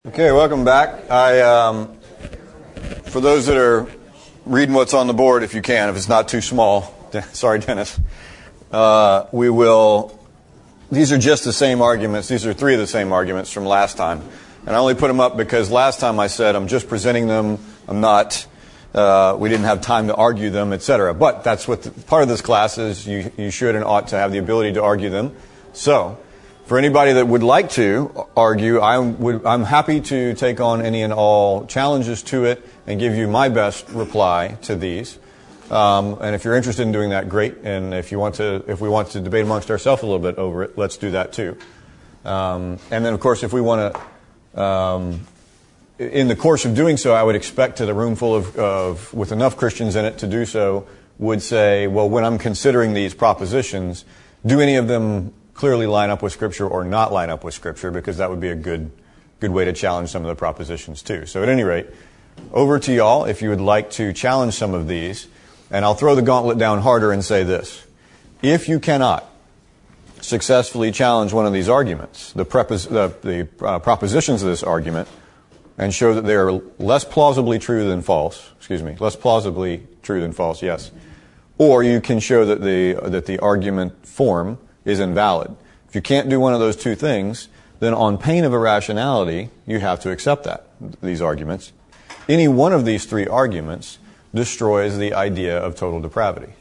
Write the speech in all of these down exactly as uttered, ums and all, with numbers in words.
Okay, welcome back. I, um, for those that are reading what's on the board, if you can, if it's not too small, sorry, Dennis. Uh, we will. These are just the same arguments. These are three of the same arguments from last time, and I only put them up because last time I said I'm just presenting them. I'm not. Uh, we didn't have time to argue them, et cetera. But that's what the, part of this class is. You you should and ought to have the ability to argue them. So. For anybody that would like to argue, I would, I'm happy to take on any and all challenges to it and give you my best reply to these. Um, and if you're interested in doing that, great. And if you want to, if we want to debate amongst ourselves a little bit over it, let's do that too. Um, and then, of course, if we want to, um, in the course of doing so, I would expect that a room full of, of with enough Christians in it to do so would say, well, when I'm considering these propositions, do any of them clearly line up with Scripture or not line up with Scripture, because that would be a good good way to challenge some of the propositions too. So at any rate, over to y'all if you would like to challenge some of these. And I'll throw the gauntlet down harder and say this. If you cannot successfully challenge one of these arguments, the, prepos- the, the uh, propositions of this argument, and show that they are less plausibly true than false, excuse me, less plausibly true than false, yes, or you can show that the that the argument form is invalid. If you can't do one of those two things, then on pain of irrationality, you have to accept that, these arguments. Any one of these three arguments destroys the idea of total depravity.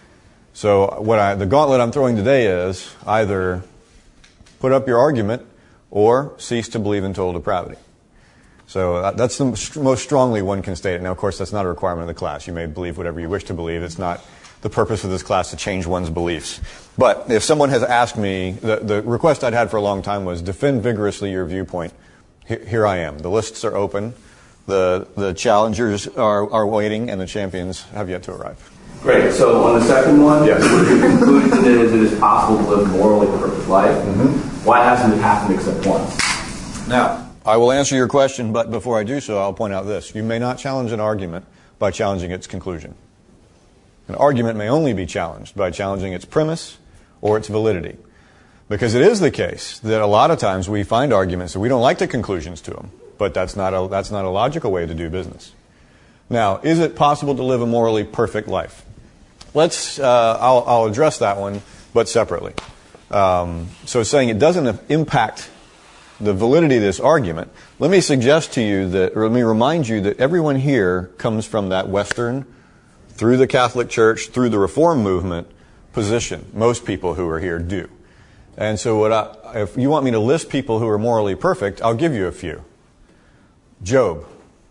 So what I, the gauntlet I'm throwing today is either put up your argument or cease to believe in total depravity. So that's the most strongly one can state it. Now, of course, that's not a requirement of the class. You may believe whatever you wish to believe. It's not the purpose of this class to change one's beliefs. But if someone has asked me, the, the request I'd had for a long time was defend vigorously your viewpoint. Here, here I am. The lists are open. The the challengers are, are waiting, and the champions have yet to arrive. Great. So on the second one, yes. The conclusion is it is possible to live morally perfect life. Mm-hmm. Why hasn't it happened except once? Now, I will answer your question, but before I do so, I'll point out this. You may not challenge an argument by challenging its conclusion. An argument may only be challenged by challenging its premise or its validity. Because it is the case that a lot of times we find arguments and we don't like the conclusions to them, but that's not a, that's not a logical way to do business. Now, is it possible to live a morally perfect life? Let's, uh, I'll, I'll address that one, but separately. Um, so saying it doesn't impact the validity of this argument, let me suggest to you that, or let me remind you that everyone here comes from that Western, through the Catholic Church, through the Reform movement position. Most people who are here do. And so what I, if you want me to list people who are morally perfect, I'll give you a few. Job.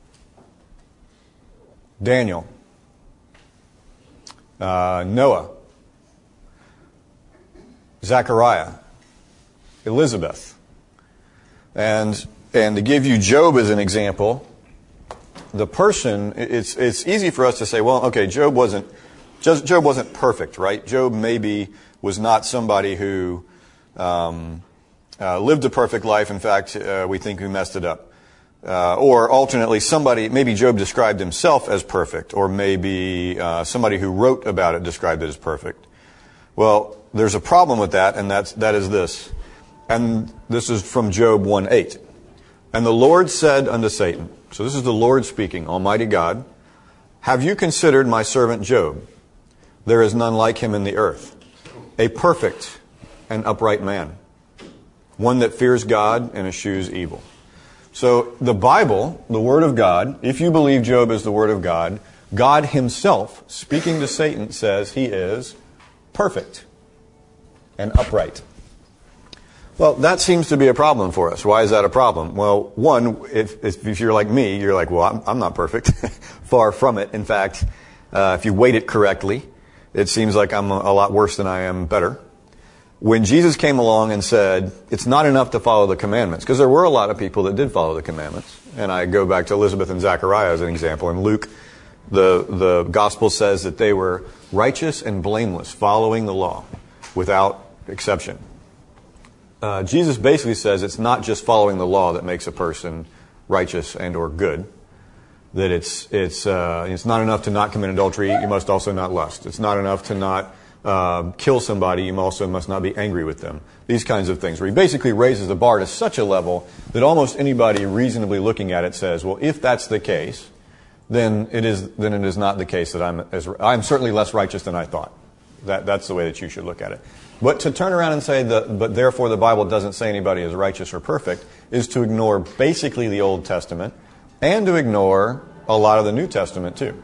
Daniel. Uh, Noah. Zechariah. Elizabeth. And, and to give you Job as an example, the person, it's it's easy for us to say, well, okay, Job wasn't just Job wasn't perfect, right? Job maybe was not somebody who um, uh, lived a perfect life. In fact, uh, we think he messed it up. Uh, or alternately, somebody, maybe Job described himself as perfect, or maybe uh, somebody who wrote about it described it as perfect. Well, there's a problem with that, and that's that is this. And this is from Job one eight. And the Lord said unto Satan, so this is the Lord speaking, Almighty God, have you considered my servant Job? There is none like him in the earth, a perfect and upright man, one that fears God and eschews evil. So the Bible, the Word of God, if you believe Job is the Word of God, God himself, speaking to Satan, says he is perfect and upright. Well, that seems to be a problem for us. Why is that a problem? Well, one, if, if you're like me, you're like, well, I'm, I'm not perfect. Far from it. In fact, uh, if you weight it correctly, it seems like I'm a, a lot worse than I am better. When Jesus came along and said, it's not enough to follow the commandments, because there were a lot of people that did follow the commandments. And I go back to Elizabeth and Zechariah as an example. In Luke, the, the gospel says that they were righteous and blameless, following the law without exception. Uh, Jesus basically says it's not just following the law that makes a person righteous and or good. That it's it's uh, it's not enough to not commit adultery. You must also not lust. It's not enough to not uh, kill somebody, you also must not be angry with them. These kinds of things, where he basically raises the bar to such a level that almost anybody reasonably looking at it says, well, if that's the case, then it is then it is not the case that I'm as I'm certainly less righteous than I thought. That that's the way that you should look at it. But to turn around and say that, but therefore the Bible doesn't say anybody is righteous or perfect, is to ignore basically the Old Testament and to ignore a lot of the New Testament too.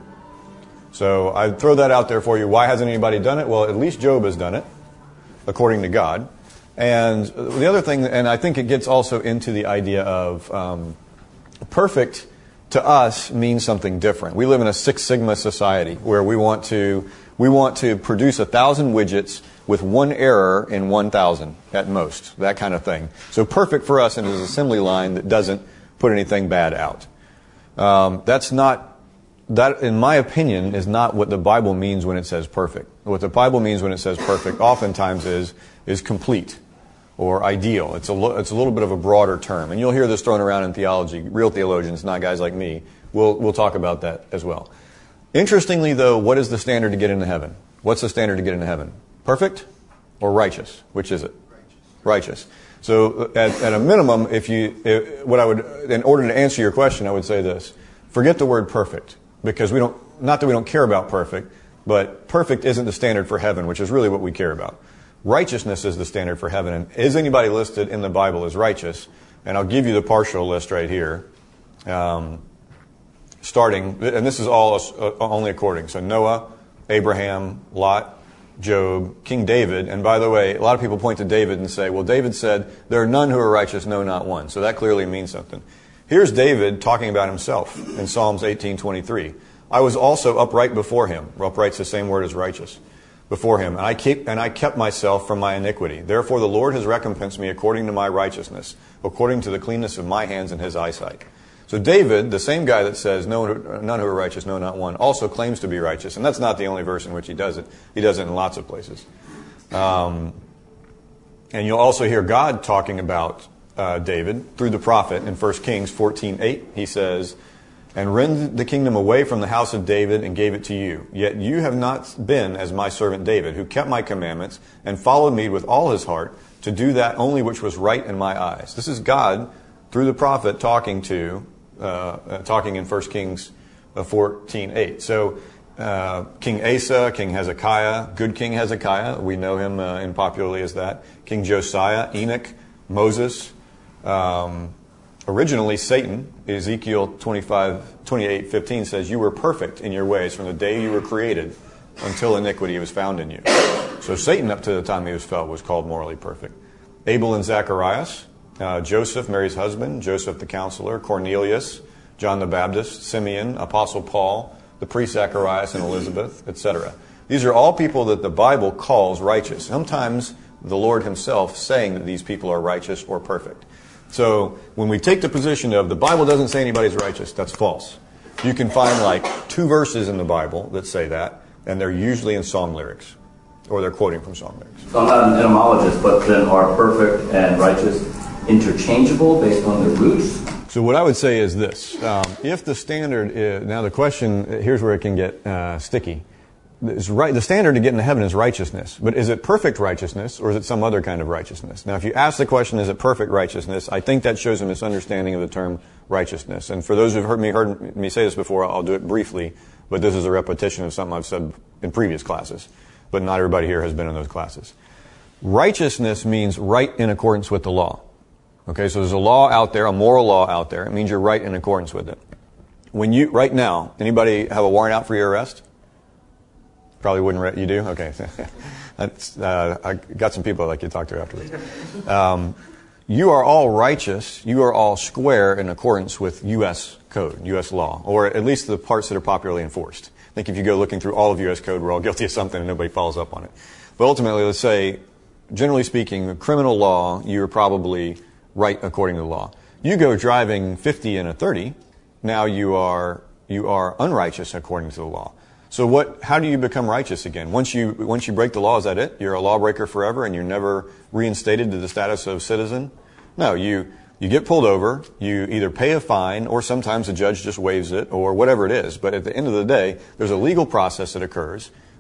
So I throw that out there for you. Why hasn't anybody done it? Well, at least Job has done it, according to God. And the other thing, and I think it gets also into the idea of um, perfect to us means something different. We live in a Six Sigma society where we want to we want to produce a thousand widgets with one error in one thousand at most, that kind of thing. So perfect for us is an assembly line that doesn't put anything bad out. Um, that's not, that in my opinion, is not what the Bible means when it says perfect. What the Bible means when it says perfect oftentimes is is complete or ideal. It's a, lo- it's a little bit of a broader term. And you'll hear this thrown around in theology. Real theologians, not guys like me, we'll, we'll talk about that as well. Interestingly, though, what is the standard to get into heaven? What's the standard to get into heaven? Perfect or righteous? Which is it? Righteous. Righteous. So at, at a minimum, if you, if, what I would, in order to answer your question, I would say this. Forget the word perfect, because we don't, not that we don't care about perfect, but perfect isn't the standard for heaven, which is really what we care about. Righteousness is the standard for heaven. And is anybody listed in the Bible as righteous? And I'll give you the partial list right here. Um, starting, and this is all uh, only according. So Noah, Abraham, Lot, Job, King David. And by the way, a lot of people point to David and say, well, David said, there are none who are righteous, no, not one. So that clearly means something. Here's David talking about himself in Psalms eighteen twenty-three. I was also upright before him. Upright's the same word as righteous. Before him, and I keep and I kept myself from my iniquity. Therefore the Lord has recompensed me according to my righteousness, according to the cleanness of my hands in his eyesight. So David, the same guy that says, no, none who are righteous, no, not one, also claims to be righteous. And that's not the only verse in which he does it. He does it in lots of places. Um, and you'll also hear God talking about uh, David through the prophet in First Kings fourteen eight. He says, and rend the kingdom away from the house of David and gave it to you. Yet you have not been as my servant David, who kept my commandments and followed me with all his heart to do that only which was right in my eyes. This is God through the prophet talking to, uh, uh, talking in First Kings fourteen eight. So uh, King Asa, King Hezekiah, good King Hezekiah, we know him uh, in popularly as that. King Josiah, Enoch, Moses. Um, Originally, Satan, Ezekiel twenty-five, twenty-eight fifteen says, you were perfect in your ways from the day you were created until iniquity was found in you. So Satan, up to the time he was felt, was called morally perfect. Abel and Zacharias, uh, Joseph, Mary's husband, Joseph the counselor, Cornelius, John the Baptist, Simeon, Apostle Paul, the priest Zacharias and Elizabeth, et cetera. These are all people that the Bible calls righteous. Sometimes the Lord himself saying that these people are righteous or perfect. So when we take the position of the Bible doesn't say anybody's righteous, that's false. You can find like two verses in the Bible that say that, and they're usually in song lyrics, or they're quoting from song lyrics. So I'm not an etymologist, but then are perfect and righteous interchangeable based on their roots? So what I would say is this. Um, if the standard is, now the question, here's where it can get uh, sticky. Is right, the standard to get into heaven is righteousness. But is it perfect righteousness, or is it some other kind of righteousness? Now, if you ask the question, is it perfect righteousness, I think that shows a misunderstanding of the term righteousness. And for those who've heard me, heard me say this before, I'll do it briefly, but this is a repetition of something I've said in previous classes. But not everybody here has been in those classes. Righteousness means right in accordance with the law. Okay, so there's a law out there, a moral law out there. It means you're right in accordance with it. When you, right now, anybody have a warrant out for your arrest? Probably wouldn't. Re- you do? Okay. That's, uh, I got some people I'd like you to talk to afterwards. Um, you are all righteous. You are all square in accordance with U S code, U S law, or at least the parts that are popularly enforced. I think if you go looking through all of U S code, we're all guilty of something and nobody follows up on it. But ultimately, let's say, generally speaking, the criminal law, you're probably right according to the law. You go driving fifty and a thirty, now you are you are unrighteous according to the law. So what? How do you become righteous again? Once you once you break the law, is that it? You're a lawbreaker forever, and you're never reinstated to the status of citizen? No, you you get pulled over. You either pay a fine, or sometimes the judge just waives it, or whatever it is. But at the end of the day, there's a legal process that occurs.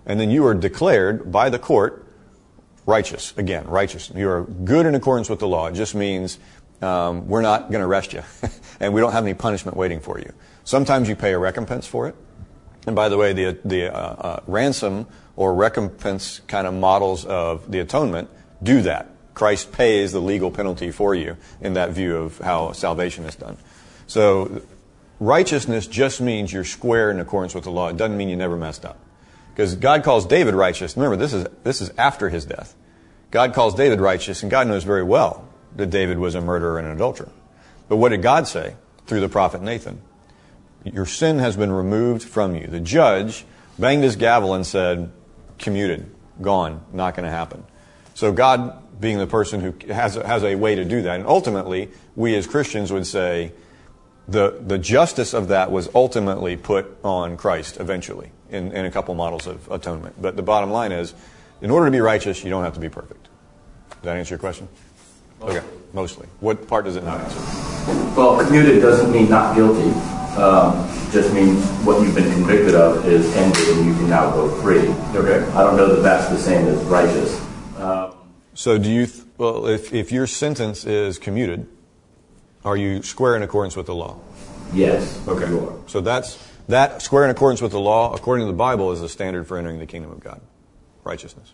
and then you are declared by the court righteous. Again, righteous. You are good in accordance with the law. It just means um, we're not going to arrest you, and we don't have any punishment waiting for you. Sometimes you pay a recompense for it. And by the way, the the uh, uh, ransom or recompense kind of models of the atonement do that. Christ pays the legal penalty for you in that view of how salvation is done. So righteousness just means you're square in accordance with the law. It doesn't mean you never messed up. Because God calls David righteous. Remember, this is this is after his death. God calls David righteous, and God knows very well that David was a murderer and an adulterer. But what did God say through the prophet Nathan? Your sin has been removed from you. The judge banged his gavel and said, commuted, gone, not going to happen. So God, being the person who has, has a way to do that, and ultimately, we as Christians would say, the, the justice of that was ultimately put on Christ eventually in, in a couple models of atonement. But the bottom line is, in order to be righteous, you don't have to be perfect. Does that answer your question? Mostly. Okay, mostly. What part does it not answer? Well, commuted doesn't mean not guilty. Um, just means what you've been convicted of is ended and you can now go free. Okay. I don't know that that's the same as righteous. Um, so do you, th- well, if, if your sentence is commuted, are you square in accordance with the law? Yes. Okay. You are. So that's, that square in accordance with the law, according to the Bible, is the standard for entering the kingdom of God. Righteousness.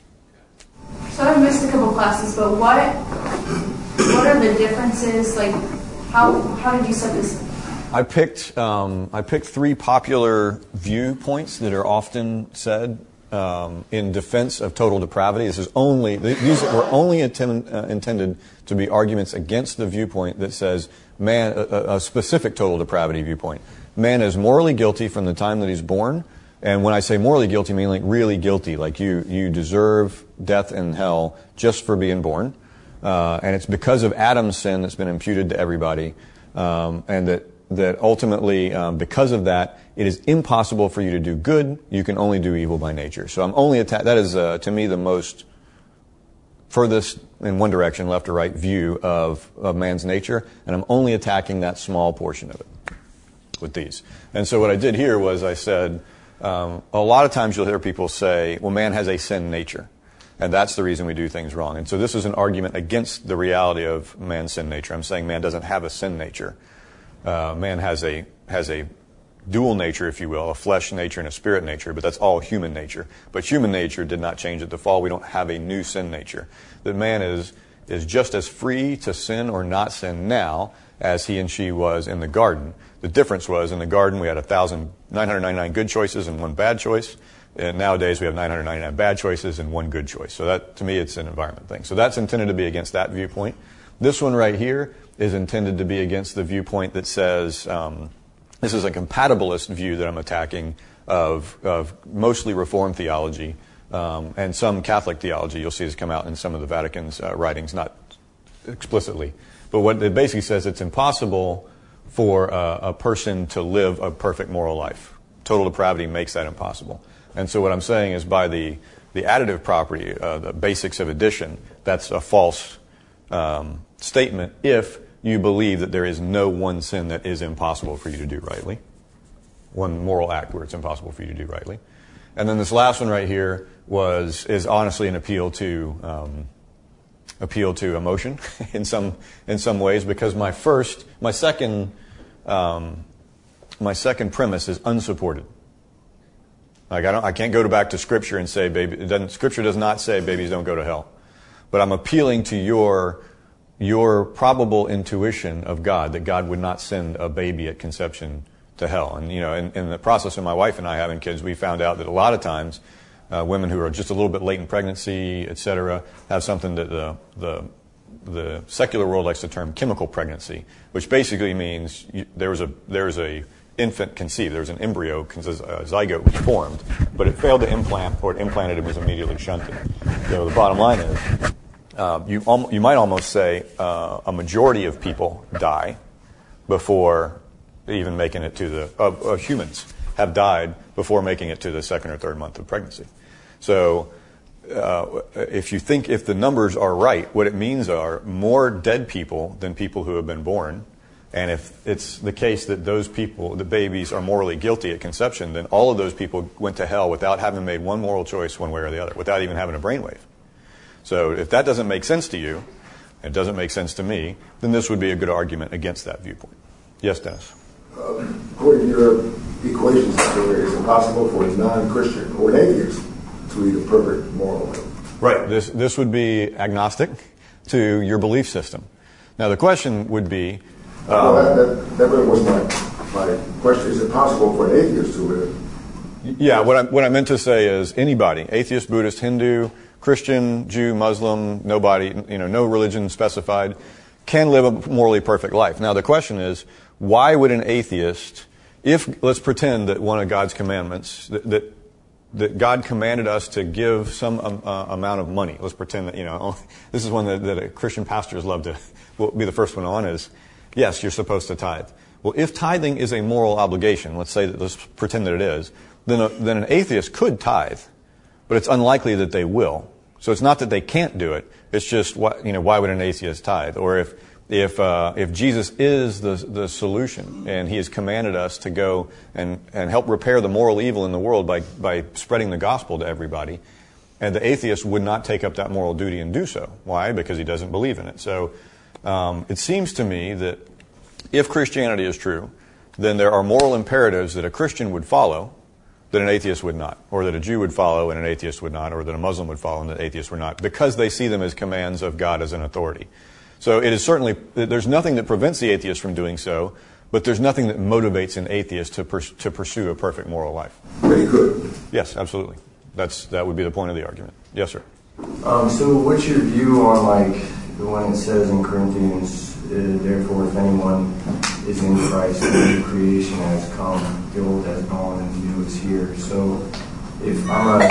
So I missed a couple classes, but what, what are the differences? Like, how, how did you set this? I picked um, I picked three popular viewpoints that are often said um, in defense of total depravity. This is only these were only attem- uh, intended to be arguments against the viewpoint that says man a, a specific total depravity viewpoint. Man is morally guilty from the time that he's born, and when I say morally guilty, I mean like really guilty, like you you deserve death and hell just for being born, uh, and it's because of Adam's sin that's been imputed to everybody, um, and that. that ultimately, um, because of that, it is impossible for you to do good. You can only do evil by nature. So I'm only atta- that is, uh, to me, the most furthest in one direction, left or right, view of, of man's nature, and I'm only attacking that small portion of it with these. And so what I did here was I said, um, a lot of times you'll hear people say, well, man has a sin nature, and that's the reason we do things wrong. And so this is an argument against the reality of man's sin nature. I'm saying man doesn't have a sin nature. Uh, man has a has a dual nature, if you will, a flesh nature and a spirit nature, but that's all human nature. But human nature did not change at the fall. We don't have a new sin nature. That man is is just as free to sin or not sin now as he and she was in the garden. The difference was in the garden we had one thousand nine hundred ninety-nine good choices and one bad choice. And nowadays we have nine hundred ninety-nine bad choices and one good choice. So that, to me, it's an environment thing. So that's intended to be against that viewpoint. This one right here is intended to be against the viewpoint that says, um, this is a compatibilist view that I'm attacking of, of mostly Reformed theology um, and some Catholic theology. You'll see this come out in some of the Vatican's uh, writings, not explicitly. But what it basically says, it's impossible for a, a person to live a perfect moral life. Total depravity makes that impossible. And so what I'm saying is by the, the additive property, uh, the basics of addition, that's a false um, statement if you believe that there is no one sin that is impossible for you to do rightly. One moral act where it's impossible for you to do rightly. And then this last one right here was is honestly an appeal to um, appeal to emotion in some in some ways, because my first my second um, my second premise is unsupported. Like I don't I can't go back to Scripture and say baby it doesn't Scripture does not say babies don't go to hell. But I'm appealing to your your probable intuition of God, that God would not send a baby at conception to hell. And, you know, in, in the process of my wife and I having kids, we found out that a lot of times uh, women who are just a little bit late in pregnancy, et cetera, have something that the, the, the secular world likes to term chemical pregnancy, which basically means you, there was a, there was a infant conceived, there was an embryo, a zygote was formed, but it failed to implant, or it implanted and was immediately shunted. So the bottom line is, Uh, you, al- you might almost say uh, a majority of people die before even making it to the, of, of humans have died before making it to the second or third month of pregnancy. So uh, if you think, if the numbers are right, what it means are more dead people than people who have been born, And if it's the case that those people, the babies, are morally guilty at conception, then all of those people went to hell without having made one moral choice one way or the other, without even having a brainwave. So if that doesn't make sense to you, and it doesn't make sense to me, then this would be a good argument against that viewpoint. Yes, Dennis? Uh, according to your equations, it's impossible for a non-Christian or an atheist to lead a perfect moral life. Right. This this would be agnostic to your belief system. Now, the question would be... Um, well, that, that, that really was my, my question. Is it possible for an atheist to live? Yeah, what I, what I meant to say is anybody, atheist, Buddhist, Hindu, Christian, Jew, Muslim, nobody, you know, no religion specified, can live a morally perfect life. Now, the question is, why would an atheist, if, let's pretend that one of God's commandments, that, that, that God commanded us to give some um, uh, amount of money. Let's pretend that, you know, this is one that, that Christian pastors love to will be the first one on is, yes, you're supposed to tithe. Well, if tithing is a moral obligation, let's say that, let's pretend that it is, then, a, then an atheist could tithe, but it's unlikely that they will. So it's not that they can't do it. It's just, why, you know, why would an atheist tithe? Or if if uh, if Jesus is the the solution, and He has commanded us to go and, and help repair the moral evil in the world by by spreading the gospel to everybody, and the atheist would not take up that moral duty and do so. Why? Because he doesn't believe in it. So um, it seems to me that if Christianity is true, then there are moral imperatives that a Christian would follow that an atheist would not, or that a Jew would follow and an atheist would not, or that a Muslim would follow and an atheist would not, because they see them as commands of God as an authority. So it is certainly, there's nothing that prevents the atheist from doing so, but there's nothing that motivates an atheist to pers- to pursue a perfect moral life. Very good. Yes, absolutely. That's that would be the point of the argument. Yes, sir. Um, so what's your view on, like, the one that says in Corinthians, uh, therefore if anyone is in Christ, the new creation has come, the old has gone, and the new is here. So if I'm a,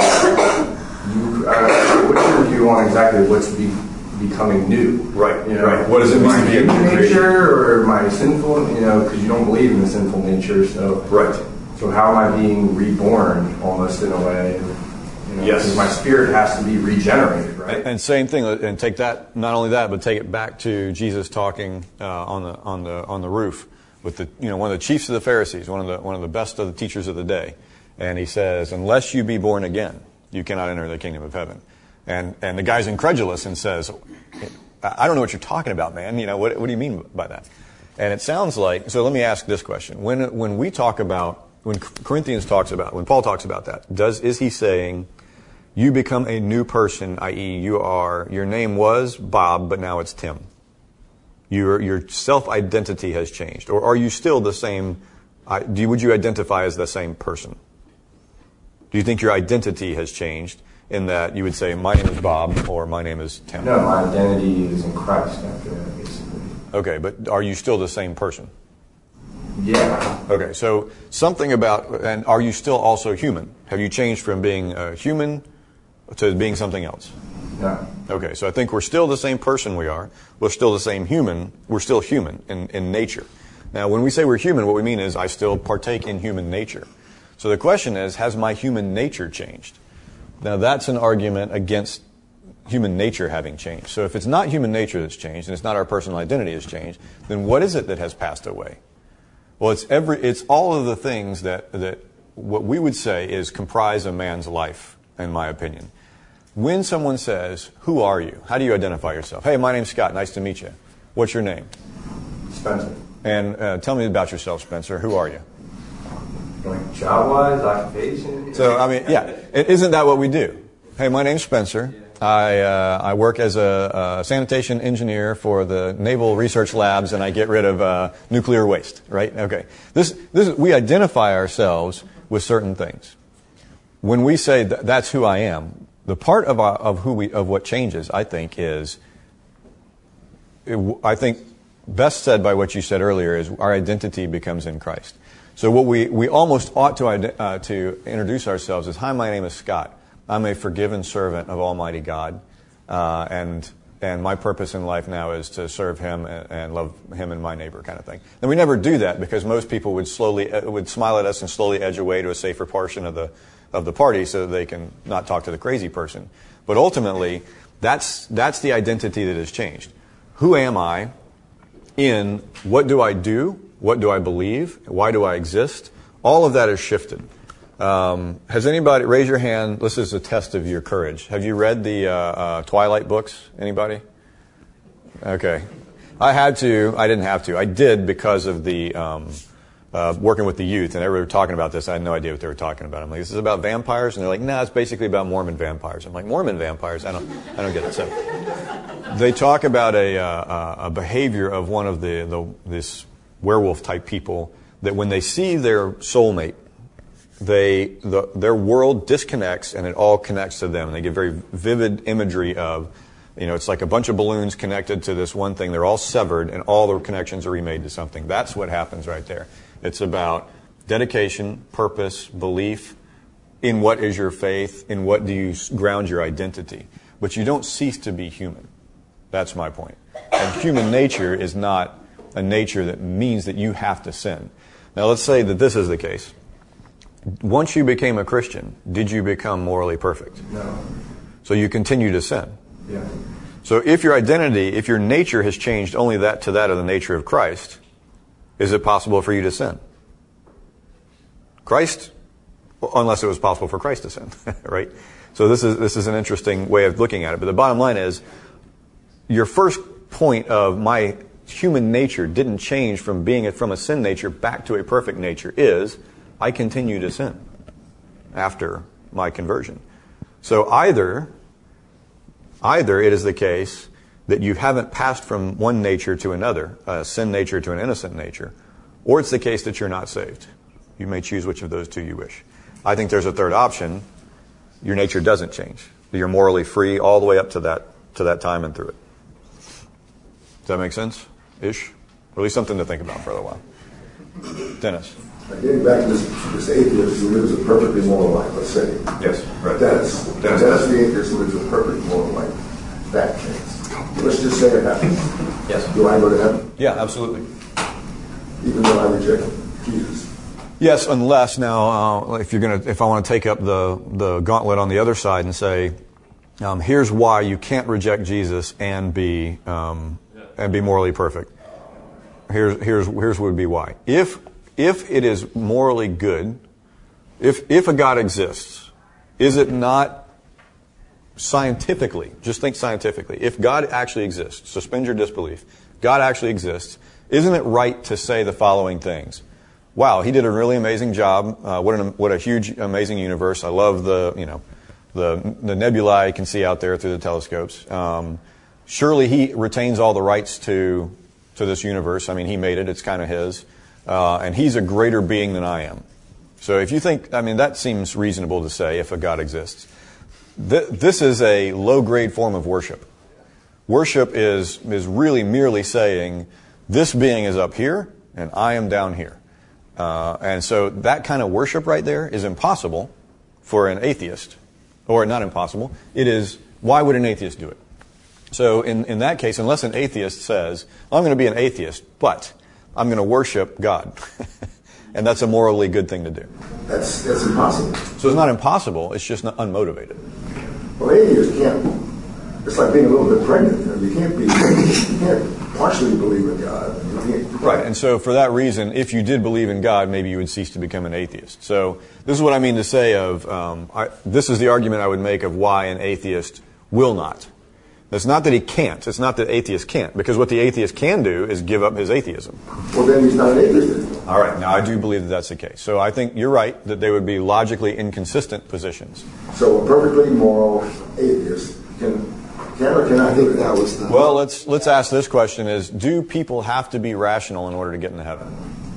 you, uh, what's your view on exactly what's be, becoming new? Right, you know, right. What does it mean to be a new creation? Nature, or my sinful, you know, because you don't believe in the sinful nature, so. Right. So how am I being reborn, almost in a way? You know, yes. Because my spirit has to be regenerated, right? And, and same thing, and take that, not only that, but take it back to Jesus talking uh, on the on the on the roof with the, you know, one of the chiefs of the Pharisees, one of the one of the best of the teachers of the day, and he says, "Unless you be born again, you cannot enter the kingdom of heaven." And and the guy's incredulous and says, "I don't know what you're talking about, man. You know, what what do you mean by that?" And it sounds like, so let me ask this question: When when we talk about, when Corinthians talks about, when Paul talks about that, does is he saying you become a new person, that is, you are, your name was Bob, but now it's Tim? Your your self-identity has changed, or are you still the same? Do you, would you identify as the same person? Do you think your identity has changed in that you would say, my name is Bob, or my name is Tim? No, my identity is in Christ after that, basically. Okay, but are you still the same person? Yeah. Okay, so something about, and are you still also human? Have you changed from being a human to being something else? No. Okay, so I think we're still the same person we are. We're still the same human. We're still human in, in nature. Now, when we say we're human, what we mean is I still partake in human nature. So the question is, has my human nature changed? Now, that's an argument against human nature having changed. So if it's not human nature that's changed, and it's not our personal identity that's changed, then what is it that has passed away? Well, it's every, it's all of the things that, that what we would say is comprise a man's life, in my opinion. When someone says, who are you? How do you identify yourself? Hey, my name's Scott. Nice to meet you. What's your name? Spencer. And uh, tell me about yourself, Spencer. Who are you? Like job-wise, occupation? So, I mean, yeah. Isn't that what we do? Hey, my name's Spencer. I uh, I work as a, a sanitation engineer for the Naval Research Labs, and I get rid of uh, nuclear waste, right? Okay. This this we identify ourselves with certain things. When we say th- that's who I am, the part of our, of who we of what changes, I think, is it, I think best said by what you said earlier is our identity becomes in Christ. So what we we almost ought to uh, to introduce ourselves as, hi, my name is Scott. I'm a forgiven servant of Almighty God, uh, and and my purpose in life now is to serve Him and, and love Him and my neighbor, kind of thing. And we never do that because most people would slowly uh, would smile at us and slowly edge away to a safer portion of the of the party so that they can not talk to the crazy person. But ultimately, that's that's the identity that has changed. Who am I? in what do I do, what do I believe, why do I exist, all of that is shifted. Um, has anybody, raise your hand, this is a test of your courage. Have you read the uh, uh, Twilight books? Anybody? Okay. I had to, I didn't have to. I did because of the um, uh, working with the youth, and everybody were talking about this. I had no idea what they were talking about. I'm like, this is about vampires? And they're like, no, nah, it's basically about Mormon vampires. I'm like, Mormon vampires? I don't I don't get it. So they talk about a, uh, a behavior of one of the, the this werewolf-type people that when they see their soulmate, They, the, their world disconnects and it all connects to them. And they get very vivid imagery of, you know, it's like a bunch of balloons connected to this one thing. They're all severed and all the connections are remade to something. That's what happens right there. It's about dedication, purpose, belief in what is your faith, in what do you ground your identity. But you don't cease to be human. That's my point. And human nature is not a nature that means that you have to sin. Now let's say that this is the case. Once you became a Christian, did you become morally perfect? No. So you continue to sin. Yeah. So if your identity, if your nature has changed only that to that of the nature of Christ, is it possible for you to sin? Christ, unless it was possible for Christ to sin, right? So this is this is an interesting way of looking at it. But the bottom line is, your first point of my human nature didn't change from being from a sin nature back to a perfect nature is, I continue to sin after my conversion. So either, either it is the case that you haven't passed from one nature to another, a sin nature to an innocent nature, or it's the case that you're not saved. You may choose which of those two you wish. I think there's a third option. Your nature doesn't change. You're morally free all the way up to that, to that time and through it. Does that make sense? Ish? Or at least something to think about for a little while. Dennis. Getting back to this, this atheist who lives a perfectly moral life, let's say. Yes, right. Dennis. Dennis. Dennis, the atheist who lives a perfectly moral life. That chance. Let's just say it happens. Yes. Do I go to heaven? Yeah, absolutely. Even though I reject Jesus? Yes, unless now, uh, if you're gonna, if I want to take up the the gauntlet on the other side and say, um, here's why you can't reject Jesus and be um, and be morally perfect. Here's here's here's would be why. If If it is morally good, if if a God exists, is it not scientifically, just think scientifically, if God actually exists, suspend your disbelief, God actually exists, isn't it right to say the following things? Wow, he did a really amazing job. Uh, what an what a huge, amazing universe. I love the, you know, the the nebulae you can see out there through the telescopes. Um, surely he retains all the rights to to this universe. I mean, he made it. It's kind of his. Uh, and he's a greater being than I am. So if you think, I mean, that seems reasonable to say if a God exists. Th- this is a low-grade form of worship. Worship is is really merely saying, this being is up here, and I am down here. Uh, and so that kind of worship right there is impossible for an atheist. Or not impossible. It is, why would an atheist do it? So in, in that case, unless an atheist says, I'm going to be an atheist, but I'm going to worship God. And that's a morally good thing to do. That's that's impossible. So it's not impossible, it's just not unmotivated. Well, atheists can't. It's like being a little bit pregnant. You know, you can't be. You can't partially believe in God. You can't, right, and so for that reason, if you did believe in God, maybe you would cease to become an atheist. So this is what I mean to say of, um, I, this is the argument I would make of why an atheist will not. It's not that he can't. It's not that atheists can't. Because what the atheist can do is give up his atheism. Well, then he's not an atheist anymore. All right. Now, I do believe that that's the case. So I think you're right that they would be logically inconsistent positions. So a perfectly moral atheist can, can or cannot do that? Was the well, let's let's ask this question: Is do people have to be rational in order to get into heaven?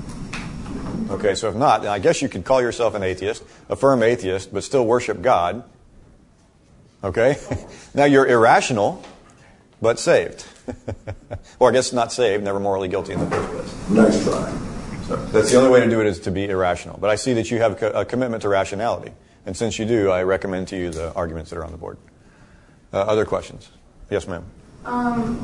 Okay. So if not, I guess you could call yourself an atheist, a firm atheist, but still worship God. Okay? Now you're irrational, but saved. Or I guess not saved, never morally guilty in the first place. Nice try. So that's the only way to do it is to be irrational. But I see that you have a commitment to rationality. And since you do, I recommend to you the arguments that are on the board. Uh, other questions? Yes, ma'am. Um,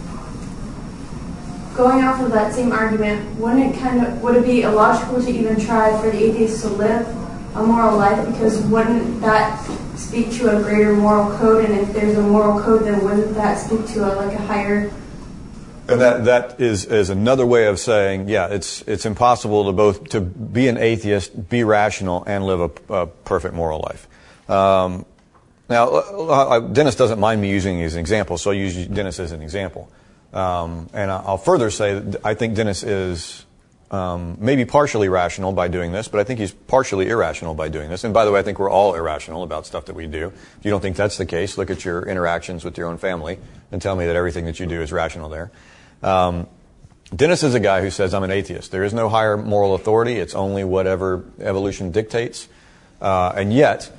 going off of that same argument, wouldn't it kind of, would it be illogical to even try for the atheists to live a moral life? Because wouldn't that speak to a greater moral code? And if there's a moral code, then wouldn't that speak to a, like a higher And that that is is another way of saying, yeah, it's it's impossible to both to be an atheist, be rational, and live a, a perfect moral life. Um, now, Dennis doesn't mind me using as an example, so I'll use Dennis as an example. Um, and I'll further say that I think Dennis is um, maybe partially rational by doing this, but I think he's partially irrational by doing this. And by the way, I think we're all irrational about stuff that we do. If you don't think that's the case, look at your interactions with your own family and tell me that everything that you do is rational there. Um, Dennis is a guy who says, I'm an atheist. There is no higher moral authority. It's only whatever evolution dictates. Uh, and yet,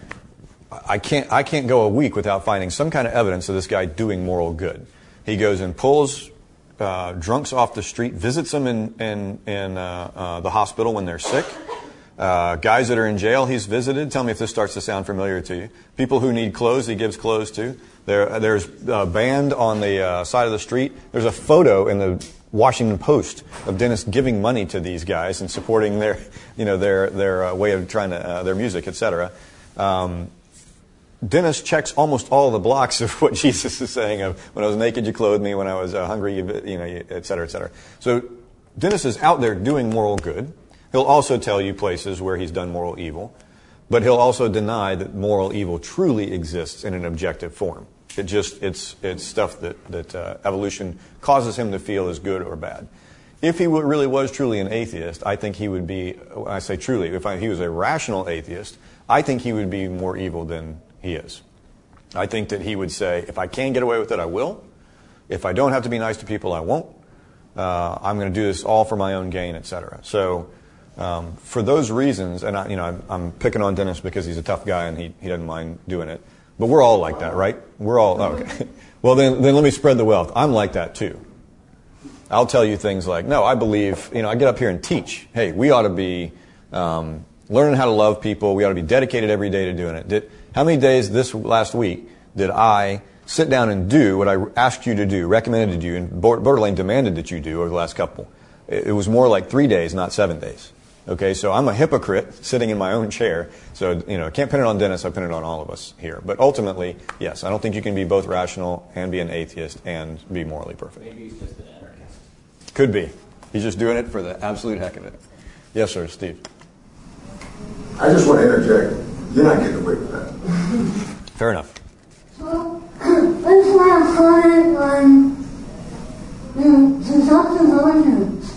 I can't, I can't go a week without finding some kind of evidence of this guy doing moral good. He goes and pulls uh, drunks off the street, visits them in, in, in uh, uh, the hospital when they're sick. Uh, guys that are in jail, he's visited. Tell me if this starts to sound familiar to you. People who need clothes, he gives clothes to. There, there's a band on the uh, side of the street. There's a photo in the Washington Post of Dennis giving money to these guys and supporting their, you know, their their uh, way of trying to uh, their music, et cetera. Um, Dennis checks almost all the blocks of what Jesus is saying of when I was naked, you clothed me. When I was uh, hungry, you, you know, et cetera, et cetera. So Dennis is out there doing moral good. He'll also tell you places where he's done moral evil, but he'll also deny that moral evil truly exists in an objective form. It just it's it's stuff that that uh, evolution causes him to feel is good or bad. If he w- really was truly an atheist, I think he would be. When I say truly, if I, he was a rational atheist, I think he would be more evil than he is. I think that he would say, if I can get away with it, I will. If I don't have to be nice to people, I won't. Uh, I'm going to do this all for my own gain, et cetera. So. Um, for those reasons, and I, you know, I'm, I'm picking on Dennis because he's a tough guy and he, he doesn't mind doing it. But we're all like that, right? We're all, oh, okay. Well, then, then let me spread the wealth. I'm like that too. I'll tell you things like, no, I believe, you know, I get up here and teach. Hey, we ought to be um, learning how to love people. We ought to be dedicated every day to doing it. Did, how many days this last week did I sit down and do what I asked you to do, recommended you, and borderline demanded that you do over the last couple? It, it was more like three days, not seven days. Okay, so I'm a hypocrite sitting in my own chair. So, you know, I can't pin it on Dennis, I pin it on all of us here. But ultimately, yes, I don't think you can be both rational and be an atheist and be morally perfect. Maybe he's just an anarchist. Could be. He's just doing it for the absolute heck of it. Yes, sir, Steve. I just want to interject. You're not getting away with that. Fair enough. So, that's why I comment on the deductive arguments.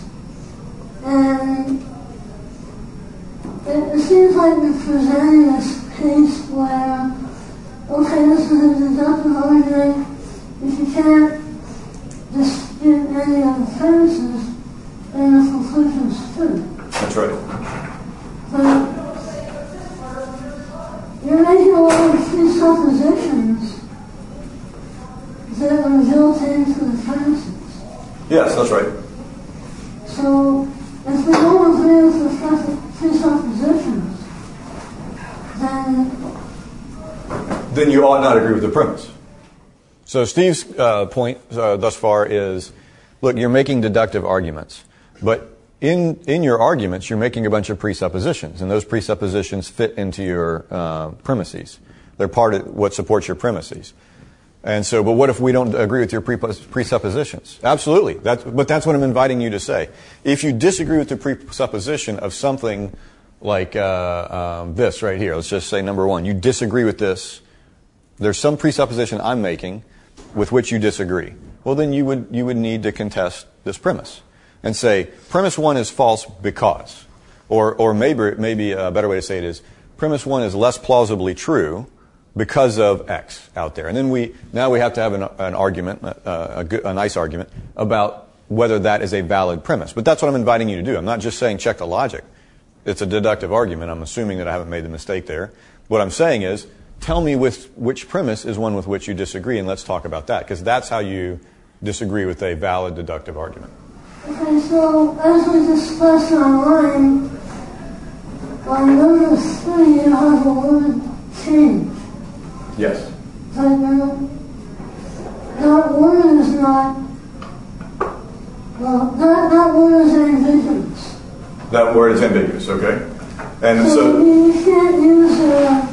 And it seems like we're presenting this case where, okay, this is a deductive argument. If you can't dispute any of the premises, then the conclusion's true. That's right. But you're making a lot of presuppositions that are built into the premises. Yes, that's right. So, if we don't agree with the presuppositions, then... Then you ought not agree with the premise. So Steve's uh, point uh, thus far is, look, you're making deductive arguments, but in in your arguments, you're making a bunch of presuppositions, and those presuppositions fit into your uh, premises. They're part of what supports your premises. And so, but what if we don't agree with your presuppositions? Absolutely. That's, but that's what I'm inviting you to say. If you disagree with the presupposition of something like uh, um, this right here, let's just say number one, you disagree with this. There's some presupposition I'm making with which you disagree. Well, then you would you would need to contest this premise and say premise one is false because, or or maybe maybe a better way to say it is premise one is less plausibly true because of X out there. And then we, now we have to have an, an argument, uh, a, good, a nice argument, about whether that is a valid premise. But that's what I'm inviting you to do. I'm not just saying check the logic. It's a deductive argument. I'm assuming that I haven't made the mistake there. What I'm saying is, tell me with which premise is one with which you disagree, and let's talk about that, because that's how you disagree with a valid deductive argument. Okay, so as we discussed online, on number three, you have a word change. Yes. But uh, that word is not, well, that, that word is ambiguous. That word is ambiguous, okay? And so, so you can't use, uh,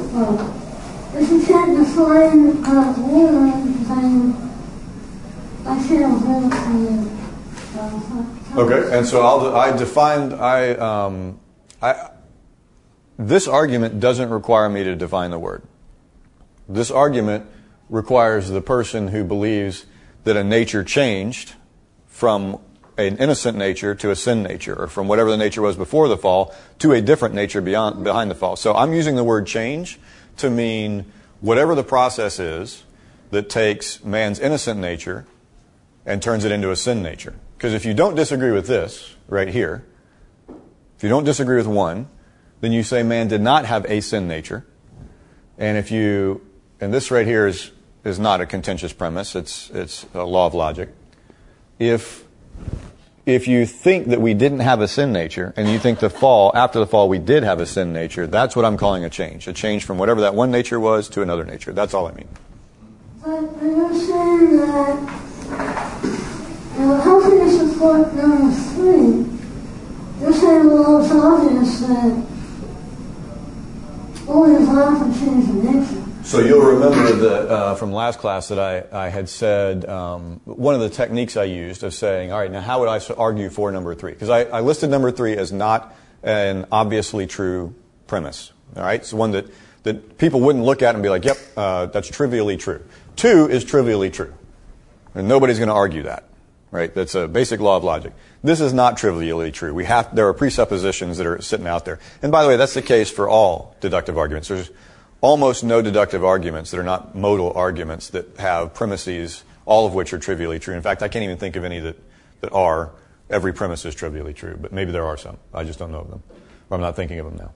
well, if you can't define that word, then I I can't agree with you. Uh, Okay, and so I'll, I defined, I, um, I, this argument doesn't require me to define the word. This argument requires the person who believes that a nature changed from an innocent nature to a sin nature, or from whatever the nature was before the fall to a different nature beyond, behind the fall. So I'm using the word change to mean whatever the process is that takes man's innocent nature and turns it into a sin nature. Because if you don't disagree with this right here, if you don't disagree with one, then you say man did not have a sin nature. And if you, and this right here is, is not a contentious premise, it's, it's a law of logic. If, if you think that we didn't have a sin nature, and you think the fall, after the fall we did have a sin nature, that's what I'm calling a change. A change from whatever that one nature was to another nature. That's all I mean. But are you saying that, well, how can you support number three? You're saying, well, it's obvious that only God can change the nature. So you'll remember that uh, from last class that I, I had said um, one of the techniques I used of saying, all right, now how would I argue for number three? Because I, I listed number three as not an obviously true premise. All right, it's one that, that people wouldn't look at and be like, yep, uh, that's trivially true. Two is trivially true. And nobody's going to argue that. Right? That's a basic law of logic. This is not trivially true. We have, there are presuppositions that are sitting out there. And by the way, that's the case for all deductive arguments. There's almost no deductive arguments that are not modal arguments that have premises, all of which are trivially true. In fact, I can't even think of any that, that are. Every premise is trivially true, but maybe there are some. I just don't know of them. Or I'm not thinking of them now.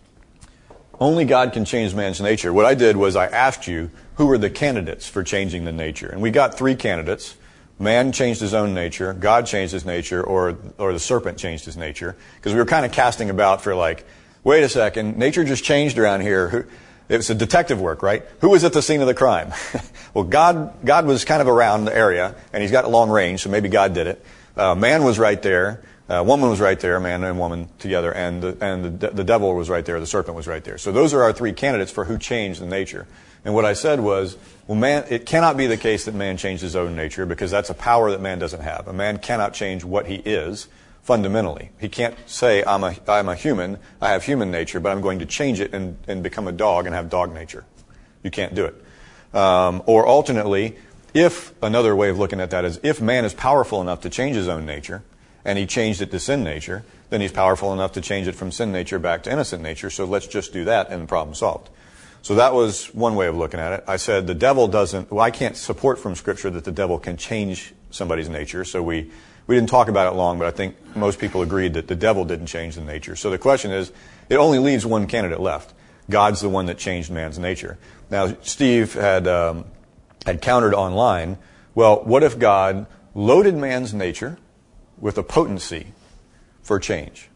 Only God can change man's nature. What I did was I asked you who were the candidates for changing the nature. And we got three candidates. Man changed his own nature, God changed his nature, or or the serpent changed his nature. Because we were kind of casting about for like, wait a second, nature just changed around here. Who, it was a detective work, right? Who was at the scene of the crime? Well, God God was kind of around the area, and he's got a long range, so maybe God did it. Uh, man was right there. Uh, woman was right there, man and woman together, and the, and the, the devil was right there, the serpent was right there. So those are our three candidates for who changed the nature. And what I said was, well, man, it cannot be the case that man changed his own nature, because that's a power that man doesn't have. A man cannot change what he is fundamentally. He can't say, I'm a, I'm a human, I have human nature, but I'm going to change it and, and become a dog and have dog nature. You can't do it. Um, or alternately, if, another way of looking at that is, if man is powerful enough to change his own nature, and he changed it to sin nature, then he's powerful enough to change it from sin nature back to innocent nature, so let's just do that and the problem solved. So that was one way of looking at it. I said the devil doesn't, well, I can't support from Scripture that the devil can change somebody's nature, so we, we didn't talk about it long, but I think most people agreed that the devil didn't change the nature. So the question is, it only leaves one candidate left. God's the one that changed man's nature. Now, Steve had, um, had countered online, well, what if God loaded man's nature with a potency for change?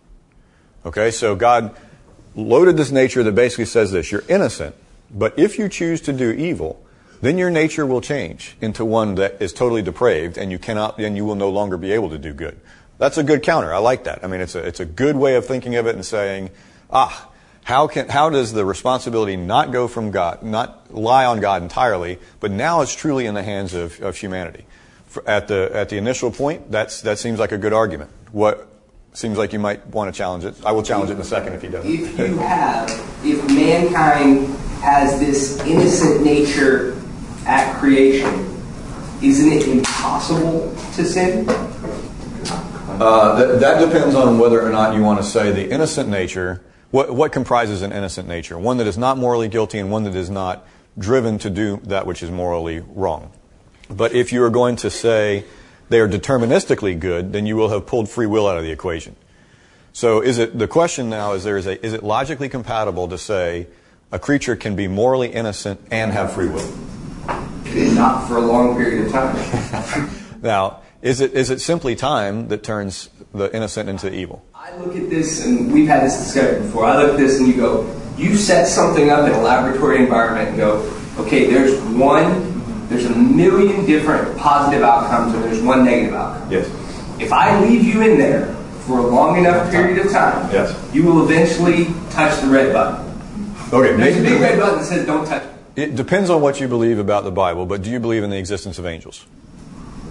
Okay, so God loaded this nature that basically says this: you're innocent, but if you choose to do evil, then your nature will change into one that is totally depraved, and you cannot, then you will no longer be able to do good. That's a good counter. I like that. I mean, it's a it's a good way of thinking of it and saying, ah, how can how does the responsibility not go from God, not lie on God entirely, but now it's truly in the hands of, of humanity? At the at the initial point, that's that seems like a good argument. What seems like you might want to challenge it. I will challenge it in a second if he doesn't. If you have, if mankind has this innocent nature at creation, isn't it impossible to sin? Uh, that, that depends on whether or not you want to say the innocent nature. What what comprises an innocent nature? One that is not morally guilty and one that is not driven to do that which is morally wrong. But if you are going to say they are deterministically good, then you will have pulled free will out of the equation. So is it the question now is there is a is it logically compatible to say a creature can be morally innocent and have free will? Not for a long period of time. Now, is it is it simply time that turns the innocent into evil? I look at this, and we've had this discussion before. I look at this and you go, you set something up in a laboratory environment and go, okay, there's one There's a million different positive outcomes, and there's one negative outcome. Yes. If I leave you in there for a long enough period of time, yes, you will eventually touch the red button. Okay. There's a big red button that says don't touch it. It depends on what you believe about the Bible, but do you believe in the existence of angels?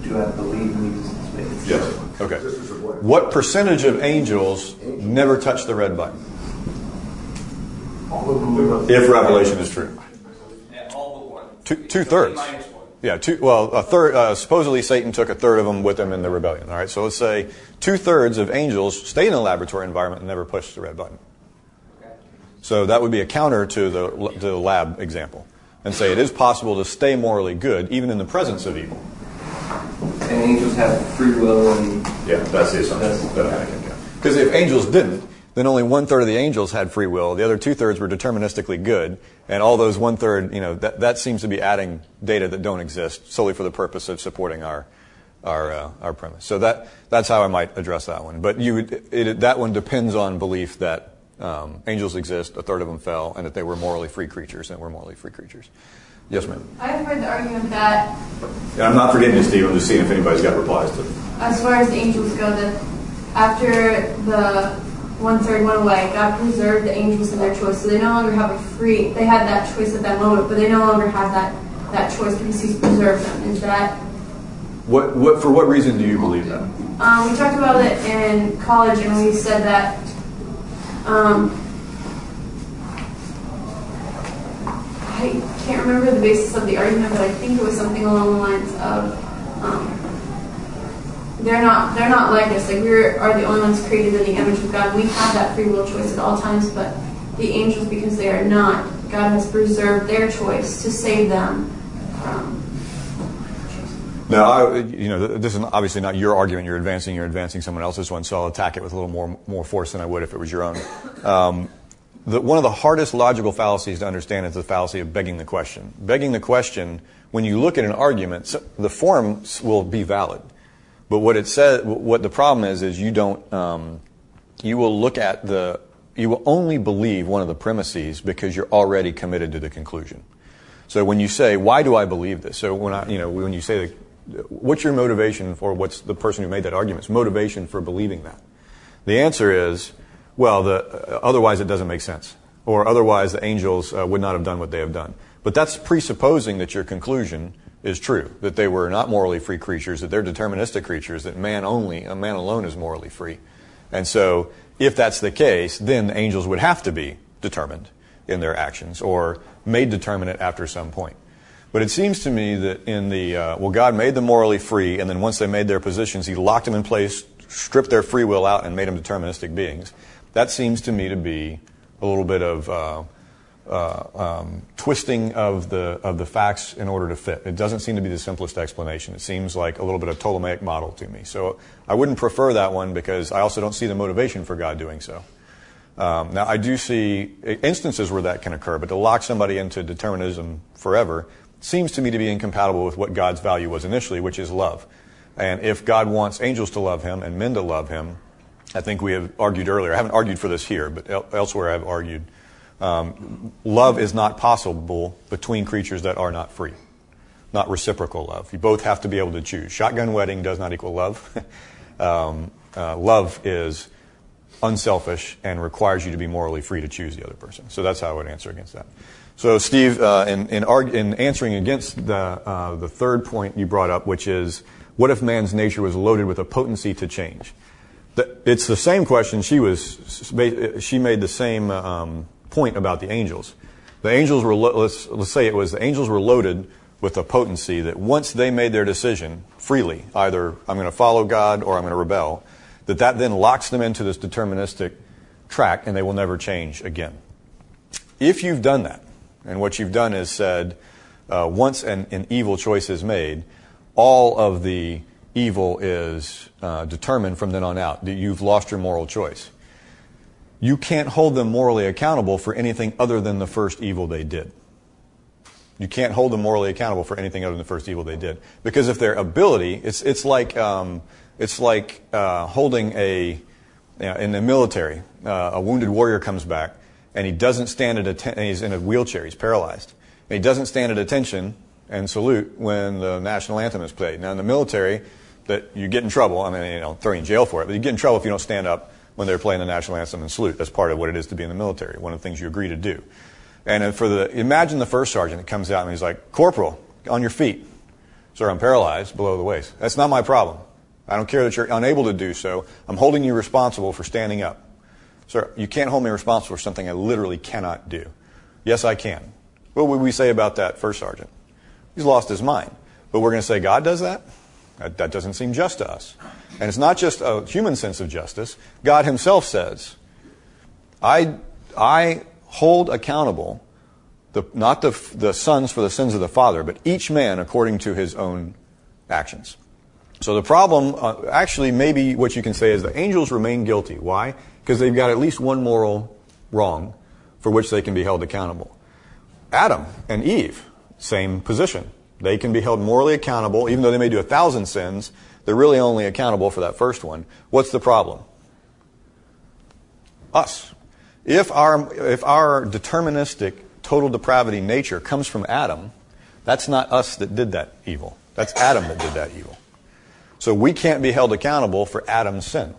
Do I believe in the existence of angels? Yes. Okay. What percentage of angels never touch the red button? All of them. If Revelation is true. Yeah, all but one. Two, two thirds. Minus one. Yeah, two, well, a third, uh, supposedly Satan took a third of them with him in the rebellion. All right, so let's say two thirds of angels stay in a laboratory environment and never push the red button. So that would be a counter to the, to the lab example, and say it is possible to stay morally good even in the presence of evil. And angels have free will and... Yeah, that's the assumption that I think. Because if angels didn't, then only one third of the angels had free will. The other two thirds were deterministically good, and all those one third, you know, that that seems to be adding data that don't exist solely for the purpose of supporting our our uh, our premise. So that that's how I might address that one. But you, it, it, that one depends on belief that um, angels exist, a third of them fell, and that they were morally free creatures, and we're morally free creatures. Yes, ma'am. I've heard the argument that, And I'm not forgetting you, Steve. I'm just seeing if anybody's got replies to it. as far as the angels go, that after the one-third went away, God preserved the angels in their choice, so they no longer have a free, they had that choice at that moment, but they no longer have that, that choice because He's preserved them. Is that... What, what, for what reason do you believe that? Um, we talked about it in college, and we said that um, I can't remember the basis of the argument, but I think it was something along the lines of um, they're not they're not like us. Like we are the only ones created in the image of God. We have that free will choice at all times, but the angels, because they are not, God has preserved their choice to save them from. Now, I, you know, this is obviously not your argument you're advancing. You're advancing someone else's one, so I'll attack it with a little more more force than I would if it was your own. Um, the, one of the hardest logical fallacies to understand is the fallacy of begging the question. Begging the question, when you look at an argument, the form will be valid, but what it says, what the problem is, is you don't. Um, you will look at the. You will only believe one of the premises because you're already committed to the conclusion. So when you say, "Why do I believe this?" So when I, you know, when you say the what's your motivation for what's the person who made that argument's motivation for believing that? The answer is, well, the, uh, otherwise it doesn't make sense. Or otherwise the angels uh, would not have done what they have done. But that's presupposing that your conclusion is true, that they were not morally free creatures, that they're deterministic creatures, that man only, a man alone is morally free. And so if that's the case, then the angels would have to be determined in their actions or made determinate after some point. But it seems to me that in the, uh, well, God made them morally free, and then once they made their positions, He locked them in place, stripped their free will out, and made them deterministic beings. That seems to me to be a little bit of uh, uh, um, twisting of the of the facts in order to fit. It doesn't seem to be the simplest explanation. It seems like a little bit of Ptolemaic model to me. So I wouldn't prefer that one because I also don't see the motivation for God doing so. Um, now, I do see instances where that can occur, but to lock somebody into determinism forever seems to me to be incompatible with what God's value was initially, which is love. And if God wants angels to love Him and men to love Him, I think we have argued earlier, I haven't argued for this here, but el- elsewhere I've argued, um, love is not possible between creatures that are not free, not reciprocal love. You both have to be able to choose. Shotgun wedding does not equal love. um, uh, love is unselfish and requires you to be morally free to choose the other person. So that's how I would answer against that. So, Steve, uh, in, in, arg- in answering against the, uh, the third point you brought up, which is, what if man's nature was loaded with a potency to change? The, it's the same question. She was. She made the same um, point about the angels. The angels were. Lo- let's let's say it was the angels were loaded with a potency that once they made their decision freely, either I'm going to follow God or I'm going to rebel, that that then locks them into this deterministic track, and they will never change again. If you've done that, and what you've done is said, uh, once an, an evil choice is made, all of the evil is uh, determined from then on out. You've lost your moral choice. You can't hold them morally accountable for anything other than the first evil they did. You can't hold them morally accountable for anything other than the first evil they did. Because if their ability, it's it's like um, it's like uh, holding a, you know, in the military, uh, a wounded warrior comes back, and he doesn't stand at attention, and he's in a wheelchair, he's paralyzed. And he doesn't stand at attention and salute when the national anthem is played. Now in the military, that you get in trouble, I mean, you know, throw you in jail for it, but you get in trouble if you don't stand up when they're playing the national anthem and salute. That's part of what it is to be in the military, one of the things you agree to do. And for the, imagine the first sergeant that comes out and he's like, "Corporal, on your feet." Sir, I'm paralyzed below the waist. That's not my problem. I don't care that you're unable to do so. I'm holding you responsible for standing up. Sir, you can't hold me responsible for something I literally cannot do. Yes, I can. What would we say about that first sergeant? He's lost his mind. But we're going to say God does that? That, that doesn't seem just to us. And it's not just a human sense of justice. God himself says, I, I hold accountable the, not the, the sons for the sins of the father, but each man according to his own actions. So the problem, uh, actually, maybe what you can say is the angels remain guilty. Why? Because they've got at least one moral wrong for which they can be held accountable. Adam and Eve, same position. They can be held morally accountable, even though they may do a thousand sins. They're really only accountable for that first one. What's the problem? Us. If our, if our deterministic, total depravity nature comes from Adam, that's not us that did that evil. That's Adam that did that evil. So we can't be held accountable for Adam's sin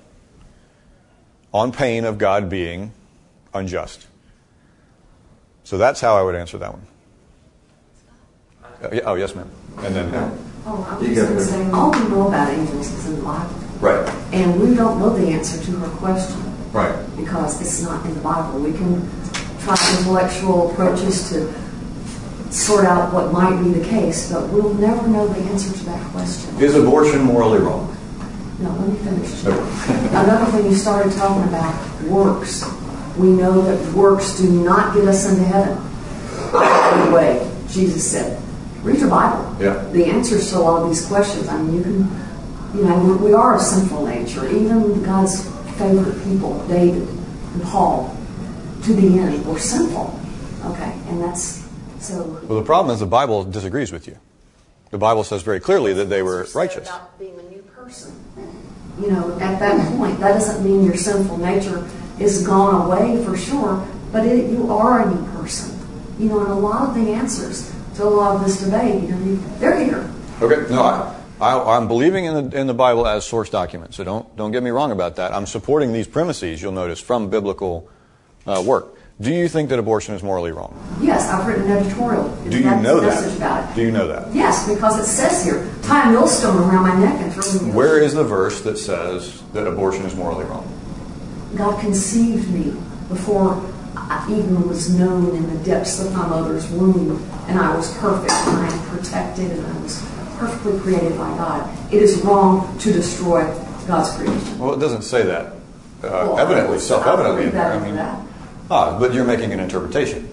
on pain of God being unjust. So that's how I would answer that one. Uh, yeah, oh, yes, ma'am. And then... Uh, oh, I'm just going to say, all we know about angels is in the Bible. Right. And we don't know the answer to her question. Right. Because it's not in the Bible. We can try intellectual approaches to sort out what might be the case, but we'll never know the answer to that question. Is abortion morally wrong? No, let me finish. Another thing, you started talking about works. We know that works do not get us into heaven. Anyway, Jesus said, read your Bible. Yeah. The answers to a lot of these questions. I mean, you can, you know, we are a sinful nature. Even God's favorite people, David and Paul, to the end, were sinful. Okay, and that's so. Well, the problem is the Bible disagrees with you. The Bible says very clearly that they were righteous. About being a new person. You know, at that point, that doesn't mean your sinful nature is gone away for sure, but it, you are a new person. You know, and a lot of the answers to a lot of this debate, you know, they're here. Okay, no, I, I, I'm believing in the in the Bible as source document, so don't don't get me wrong about that. I'm supporting these premises, you'll notice, from biblical uh, work. Do you think that abortion is morally wrong? Yes, I've written an editorial. Do you know that? About it. Do you know that? Yes, because it says here, tie a millstone around my neck and throw me. Where is the verse that says that abortion is morally wrong? God conceived me before I even was known in the depths of my mother's womb, and I was perfect, and I am protected, and I was perfectly created by God. It is wrong to destroy God's creation. Well, it doesn't say that. Uh, well, evidently, self-evidently. That I mean, that. Ah, but you're making an interpretation.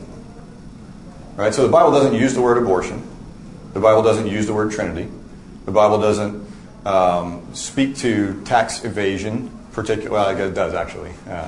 Right? So the Bible doesn't use the word abortion. The Bible doesn't use the word Trinity. The Bible doesn't um, speak to tax evasion, particularly. Well, I guess it does, actually. Uh,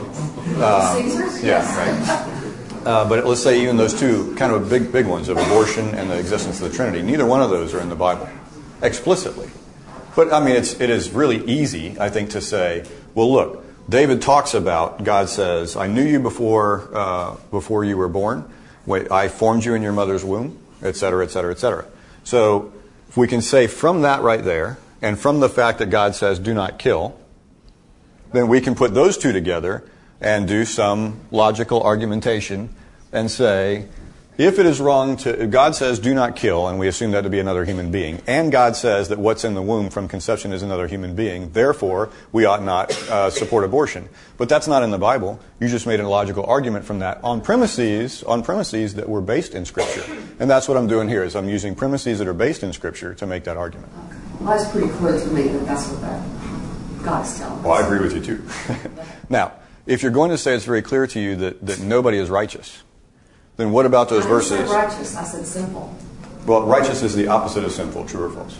um, Caesar's? Yeah, right. Uh, but let's say even those two kind of big, big ones of abortion and the existence of the Trinity, neither one of those are in the Bible explicitly. But, I mean, it's, it is really easy, I think, to say, well, look, David talks about, God says, I knew you before uh, before you were born. Wait, I formed you in your mother's womb, et cetera, et cetera, et cetera. So if we can say from that right there, and from the fact that God says, do not kill, then we can put those two together and do some logical argumentation and say, if it is wrong to, God says do not kill, and we assume that to be another human being, and God says that what's in the womb from conception is another human being, therefore we ought not uh, support abortion. But that's not in the Bible. You just made a logical argument from that on premises, on premises that were based in Scripture. And that's what I'm doing here, is I'm using premises that are based in Scripture to make that argument. Okay. Well, that's pretty clear to me that that's what that God is telling us. Well, I agree with you too. Now, if you're going to say it's very clear to you that, that nobody is righteous, then what about those I didn't verses? say righteous, I said sinful. Well, righteous is the opposite of sinful, true or false?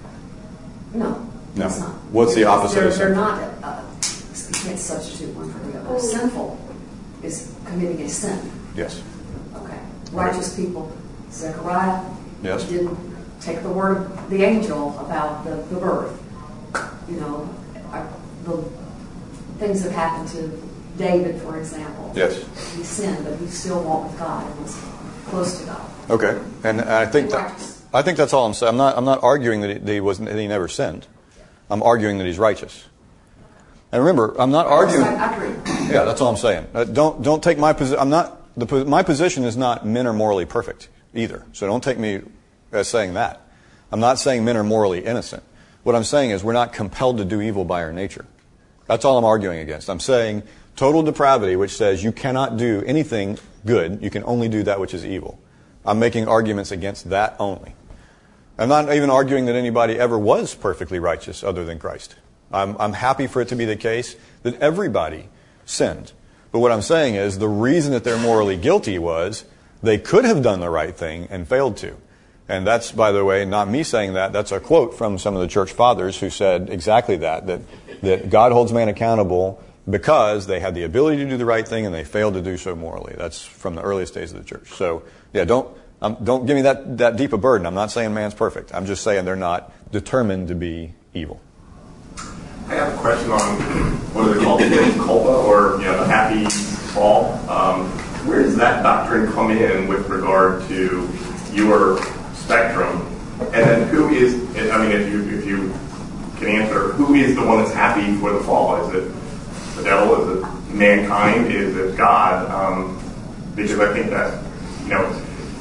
No, No. it's not. What's the opposite they're, of sinful? They're not, uh, you can't substitute one for the other. Sinful is committing a sin. Yes. Okay. Righteous people, Zechariah Yes. didn't take the word of the angel about the, the birth. You know, uh, the things that happened to David, for example. Yes. He sinned, but he still walked with God and was close to God. Okay, and I think that, I think that's all I'm saying. I'm not I'm not arguing that he, that he wasn't that he never sinned. I'm arguing that he's righteous. And remember, I'm not arguing. I agree. Yeah, that's all I'm saying. Uh, don't don't take my position. I'm not the my position is not men are morally perfect either. So don't take me as saying that. I'm not saying men are morally innocent. What I'm saying is we're not compelled to do evil by our nature. That's all I'm arguing against. I'm saying total depravity, which says you cannot do anything good. You can only do that which is evil. I'm making arguments against that only. I'm not even arguing that anybody ever was perfectly righteous other than Christ. I'm, I'm happy for it to be the case that everybody sinned. But what I'm saying is the reason that they're morally guilty was they could have done the right thing and failed to. And that's, by the way, not me saying that. That's a quote from some of the church fathers who said exactly that, that, that God holds man accountable because they had the ability to do the right thing and they failed to do so morally. That's from the earliest days of the church. So, yeah, don't um, don't give me that, that deep a burden. I'm not saying man's perfect. I'm just saying they're not determined to be evil. I have a question on what are they called, the culpa, or you know, the happy fall. Um, where does that doctrine come in with regard to your spectrum? And then who is? I mean, if you if you can answer, who is the one that's happy for the fall? Is it the devil? Is it mankind? Is it God? Um, because I think that you know,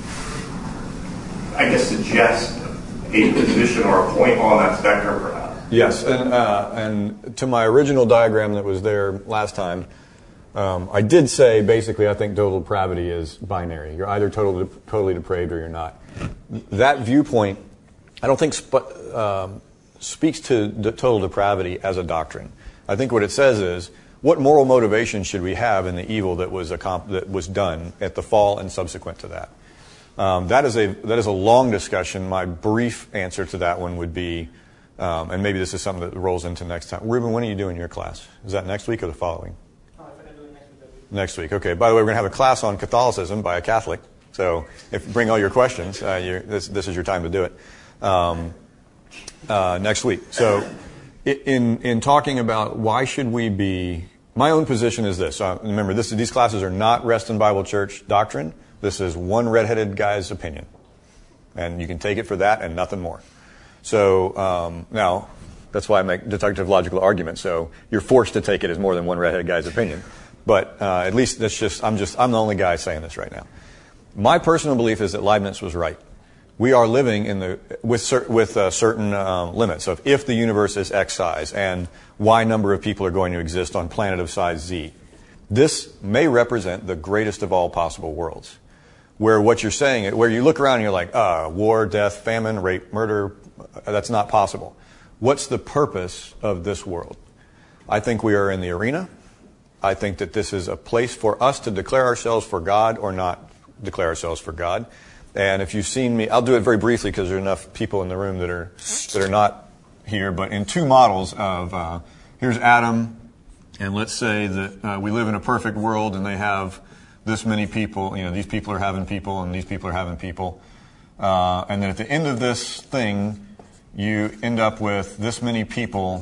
I guess suggests a position or a point on that spectrum, perhaps. Yes, and uh, and to my original diagram that was there last time, um, I did say basically I think total depravity is binary. You're either totally totally depraved or you're not. That viewpoint, I don't think sp- um, speaks to the total depravity as a doctrine. I think what it says is what moral motivation should we have in the evil that was accom- that was done at the fall and subsequent to that. Um, that is a that is a long discussion. My brief answer to that one would be. Um, and maybe this is something that rolls into next time. Ruben, when are you doing your class? Is that next week or the following? Oh, if I can do it next week, that'd be Next week. Okay. By the way, we're going to have a class on Catholicism by a Catholic. So if you bring all your questions, uh, you, this, this is your time to do it. Um, uh, next week. So in in talking about why should we be, my own position is this. Uh, remember, this, these classes are not Reston Bible Church doctrine. This is one redheaded guy's opinion. And you can take it for that and nothing more. So um, now, that's why I make deductive logical arguments. So you're forced to take it as more than one redheaded guy's opinion. But uh, at least that's just I'm just I'm the only guy saying this right now. My personal belief is that Leibniz was right. We are living in the with cer- with uh, certain um, limits of if the universe is X size and Y number of people are going to exist on planet of size Z. This may represent the greatest of all possible worlds, where what you're saying, where you look around and you're like, ah, war, death, famine, rape, murder. That's not possible. What's the purpose of this world? I think we are in the arena. I think that this is a place for us to declare ourselves for God or not declare ourselves for God. And if you've seen me, I'll do it very briefly because there are enough people in the room that are that are not here. But in two models of, uh, here's Adam, and let's say that uh, we live in a perfect world and they have this many people. You know, these people are having people and these people are having people. Uh, and then at the end of this thing, you end up with this many people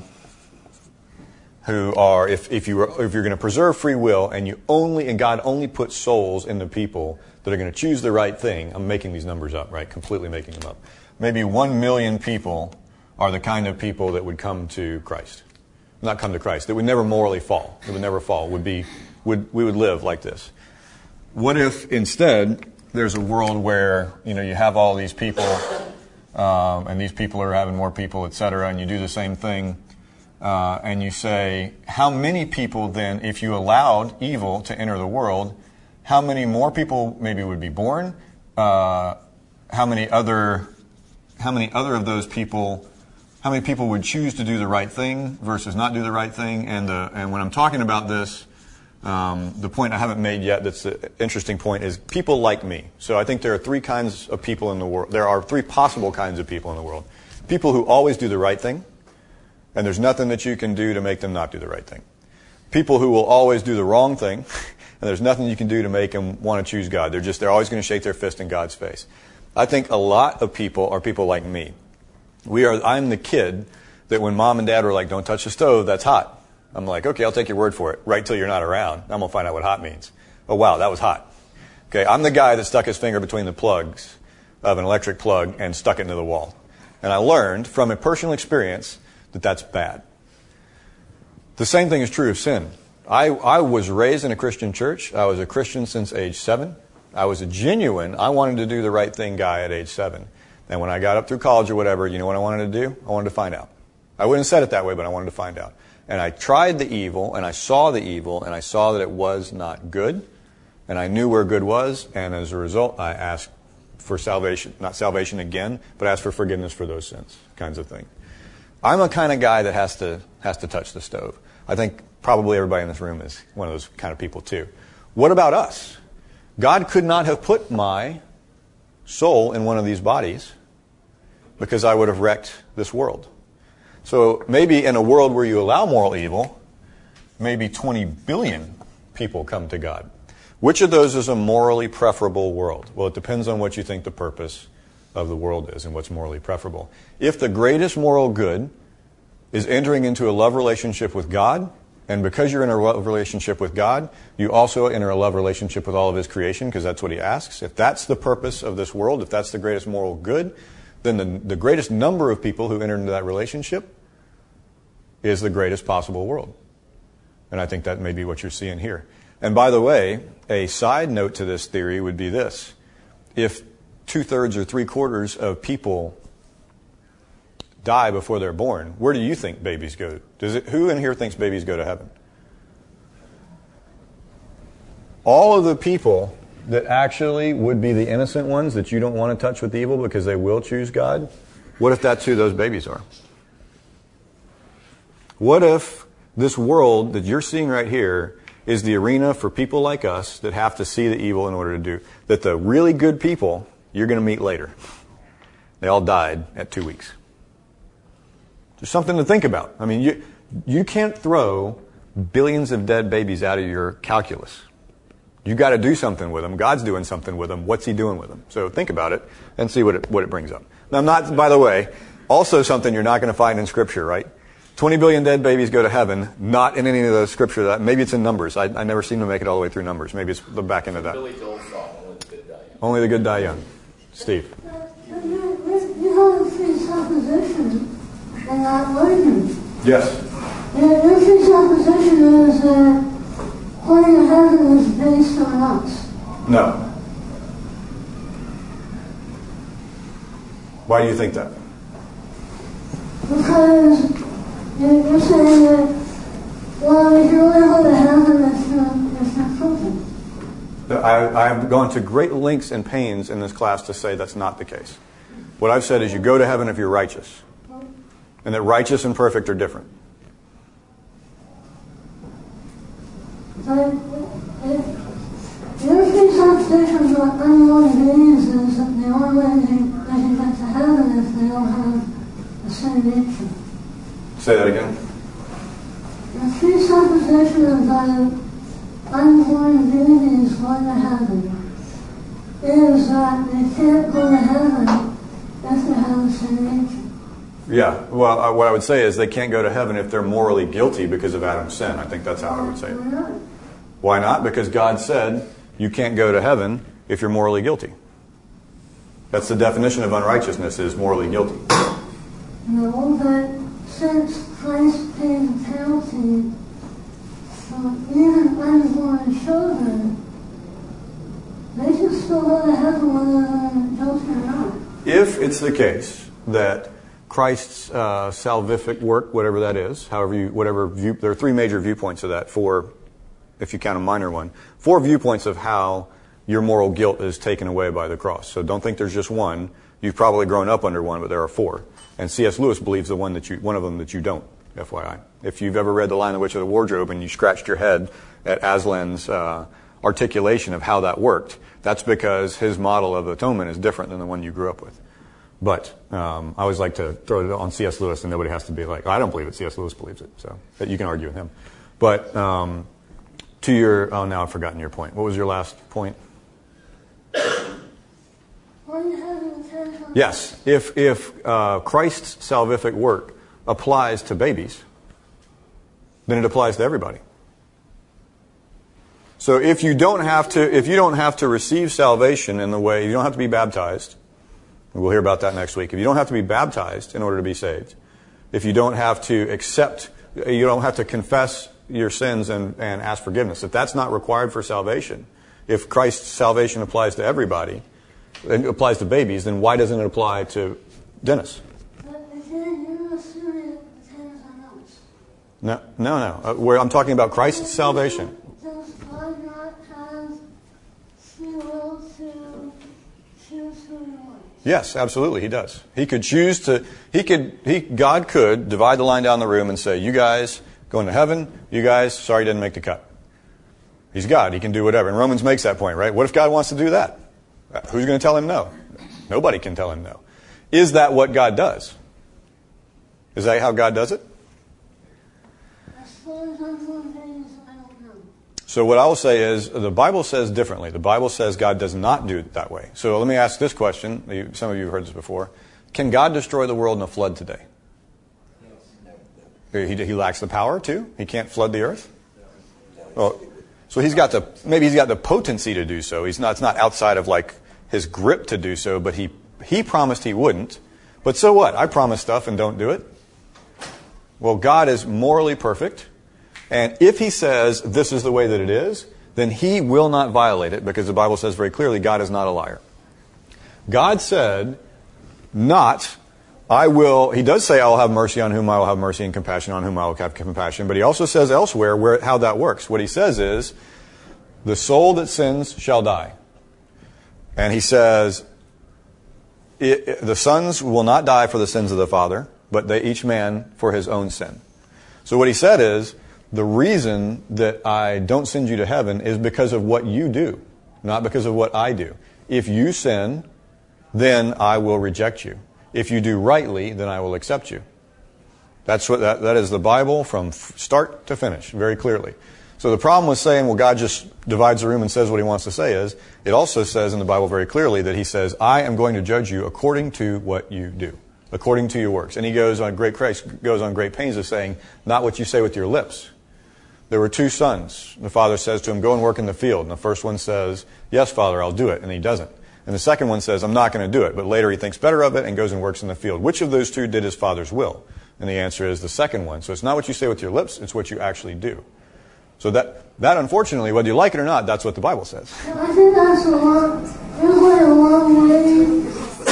who are, if, if you were, if you're going to preserve free will, and you only, and God only puts souls in the people that are going to choose the right thing. I'm making these numbers up, right? Completely making them up. Maybe one million people are the kind of people that would come to Christ, not come to Christ. That would never morally fall. That would never fall. Would be, would we would live like this? What if instead there's a world where you know you have all these people, um, and these people are having more people, et cetera, and you do the same thing, uh, and you say, how many people then, if you allowed evil to enter the world, how many more people maybe would be born? Uh, how many other, how many other of those people, how many people would choose to do the right thing versus not do the right thing? And uh, and when I'm talking about this. Um, the point I haven't made yet that's an interesting point is people like me. So I think there are three kinds of people in the world. There are three possible kinds of people in the world. People who always do the right thing, and there's nothing that you can do to make them not do the right thing. People who will always do the wrong thing, and there's nothing you can do to make them want to choose God. They're just, they're always going to shake their fist in God's face. I think a lot of people are people like me. We are, I'm the kid that when mom and dad were like, don't touch the stove, that's hot. I'm like, okay, I'll take your word for it. Right till you're not around. I'm going to find out what hot means. Oh, wow, that was hot. Okay, I'm the guy that stuck his finger between the plugs of an electric plug and stuck it into the wall. And I learned from a personal experience that that's bad. The same thing is true of sin. I, I was raised in a Christian church. I was a Christian since age seven. I was a genuine, I wanted to do the right thing guy at age seven. And when I got up through college or whatever, you know what I wanted to do? I wanted to find out. I wouldn't have said it that way, but I wanted to find out. And I tried the evil, and I saw the evil, and I saw that it was not good. And I knew where good was, and as a result, I asked for salvation. Not salvation again, but asked for forgiveness for those sins, kinds of thing. I'm a kind of guy that has to has to touch the stove. I think probably everybody in this room is one of those kind of people too. What about us? God could not have put my soul in one of these bodies because I would have wrecked this world. So maybe in a world where you allow moral evil, maybe twenty billion people come to God. Which of those is a morally preferable world? Well, it depends on what you think the purpose of the world is and what's morally preferable. If the greatest moral good is entering into a love relationship with God, and because you're in a love relationship with God, you also enter a love relationship with all of His creation, because that's what He asks. If that's the purpose of this world, if that's the greatest moral good, then the, the greatest number of people who enter into that relationship is the greatest possible world. And I think that may be what you're seeing here. And by the way, a side note to this theory would be this. If two-thirds or three-quarters of people die before they're born, where do you think babies go? Does it? Who in here thinks babies go to heaven? All of the people that actually would be the innocent ones that you don't want to touch with evil because they will choose God, what if that's who those babies are? What if this world that you're seeing right here is the arena for people like us that have to see the evil in order to do, that the really good people you're going to meet later, they all died at two weeks. There's something to think about. I mean, you you can't throw billions of dead babies out of your calculus. You've got to do something with them. God's doing something with them. What's He doing with them? So think about it and see what it, what it brings up. Now, I'm not, by the way, also something you're not going to find in Scripture, right? twenty billion dead babies go to heaven, not in any of the Scripture. That maybe it's in Numbers. I, I never seem to make it all the way through Numbers. Maybe it's the back end of that. Billy Joel song, Only the Good Die Young. Only the good die young. Steve. You have a presupposition in that wording. Yes. Your presupposition is that going to heaven is based on us. No. Why do you think that? Because you're saying that, well, if you only go to heaven, it's not, it's not something. I, I've gone to great lengths and pains in this class to say that's not the case. What I've said is you go to heaven if you're righteous. And that righteous and perfect are different. But your presupposition of unwanted beings is that the only way they, they can get to heaven is they don't have the same nature. Say that again. The presupposition of that unborn beings going to heaven is that they can't go to heaven if they have the same nature. Yeah, well, uh, what I would say is they can't go to heaven if they're morally guilty because of Adam's sin. I think that's how I would say it. Why not? Why not? Because God said you can't go to heaven if you're morally guilty. That's the definition of unrighteousness, is morally guilty. No, but since Christ paid the penalty for even unborn children, they can still go to heaven whether they're guilty or not. If it's the case that Christ's uh, salvific work, whatever that is, however you, whatever view, there are three major viewpoints of that, four, if you count a minor one, four viewpoints of how your moral guilt is taken away by the cross. So don't think there's just one. You've probably grown up under one, but there are four. And C S Lewis believes the one that you, one of them that you don't, F Y I. If you've ever read The Lion, the Witch, and the Wardrobe and you scratched your head at Aslan's uh, articulation of how that worked, that's because his model of atonement is different than the one you grew up with. But um, I always like to throw it on C S Lewis, and nobody has to be like, oh, I don't believe it. C S Lewis believes it. So that you can argue with him. But um, to your, oh, now I've forgotten your point. What was your last point? Yes. If, if uh, Christ's salvific work applies to babies, then it applies to everybody. So if you don't have to, if you don't have to receive salvation in the way, you don't have to be baptized. We'll hear about that next week. If you don't have to be baptized in order to be saved, if you don't have to accept, you don't have to confess your sins and, and ask forgiveness, if that's not required for salvation, if Christ's salvation applies to everybody, it applies to babies, then why doesn't it apply to Dennis? No, no, no. Uh, where I'm talking about Christ's salvation. Does God not have free will to choose who he wants? Yes, absolutely, he does. He could choose to. He could. He God could divide the line down the room and say, "You guys going to heaven. You guys, sorry, didn't make the cut." He's God. He can do whatever. And Romans makes that point, right? What if God wants to do that? Who's going to tell him no? Nobody can tell him no. Is that what God does? Is that how God does it? So what I will say is, the Bible says differently. The Bible says God does not do it that way. So let me ask this question. Some of you have heard this before. Can God destroy the world in a flood today? He, he lacks the power to? He can't flood the earth? Well, so he's got the, maybe he's got the potency to do so. He's not, it's not outside of like his grip to do so, but he, he promised he wouldn't. But so what? I promise stuff and don't do it. Well, God is morally perfect. And if he says this is the way that it is, then he will not violate it, because the Bible says very clearly God is not a liar. God said not, I will, he does say I will have mercy on whom I will have mercy and compassion on whom I will have compassion. But he also says elsewhere where how that works. What he says is, the soul that sins shall die. And he says, it, it, the sons will not die for the sins of the father, but they each man for his own sin. So what he said is, the reason that I don't send you to heaven is because of what you do, not because of what I do. If you sin, then I will reject you. If you do rightly, then I will accept you. That's what that, that is the Bible from start to finish, very clearly. So the problem with saying, well, God just divides the room and says what he wants to say is, it also says in the Bible very clearly that he says, I am going to judge you according to what you do, according to your works. And he goes on great Christ goes on great pains of saying, not what you say with your lips. There were two sons. The father says to him, go and work in the field. And the first one says, yes, Father, I'll do it. And he doesn't. And the second one says, I'm not going to do it. But later he thinks better of it and goes and works in the field. Which of those two did his father's will? And the answer is the second one. So it's not what you say with your lips, it's what you actually do. So that, that unfortunately, whether you like it or not, that's what the Bible says. I think that's a lot, there's like a long way in,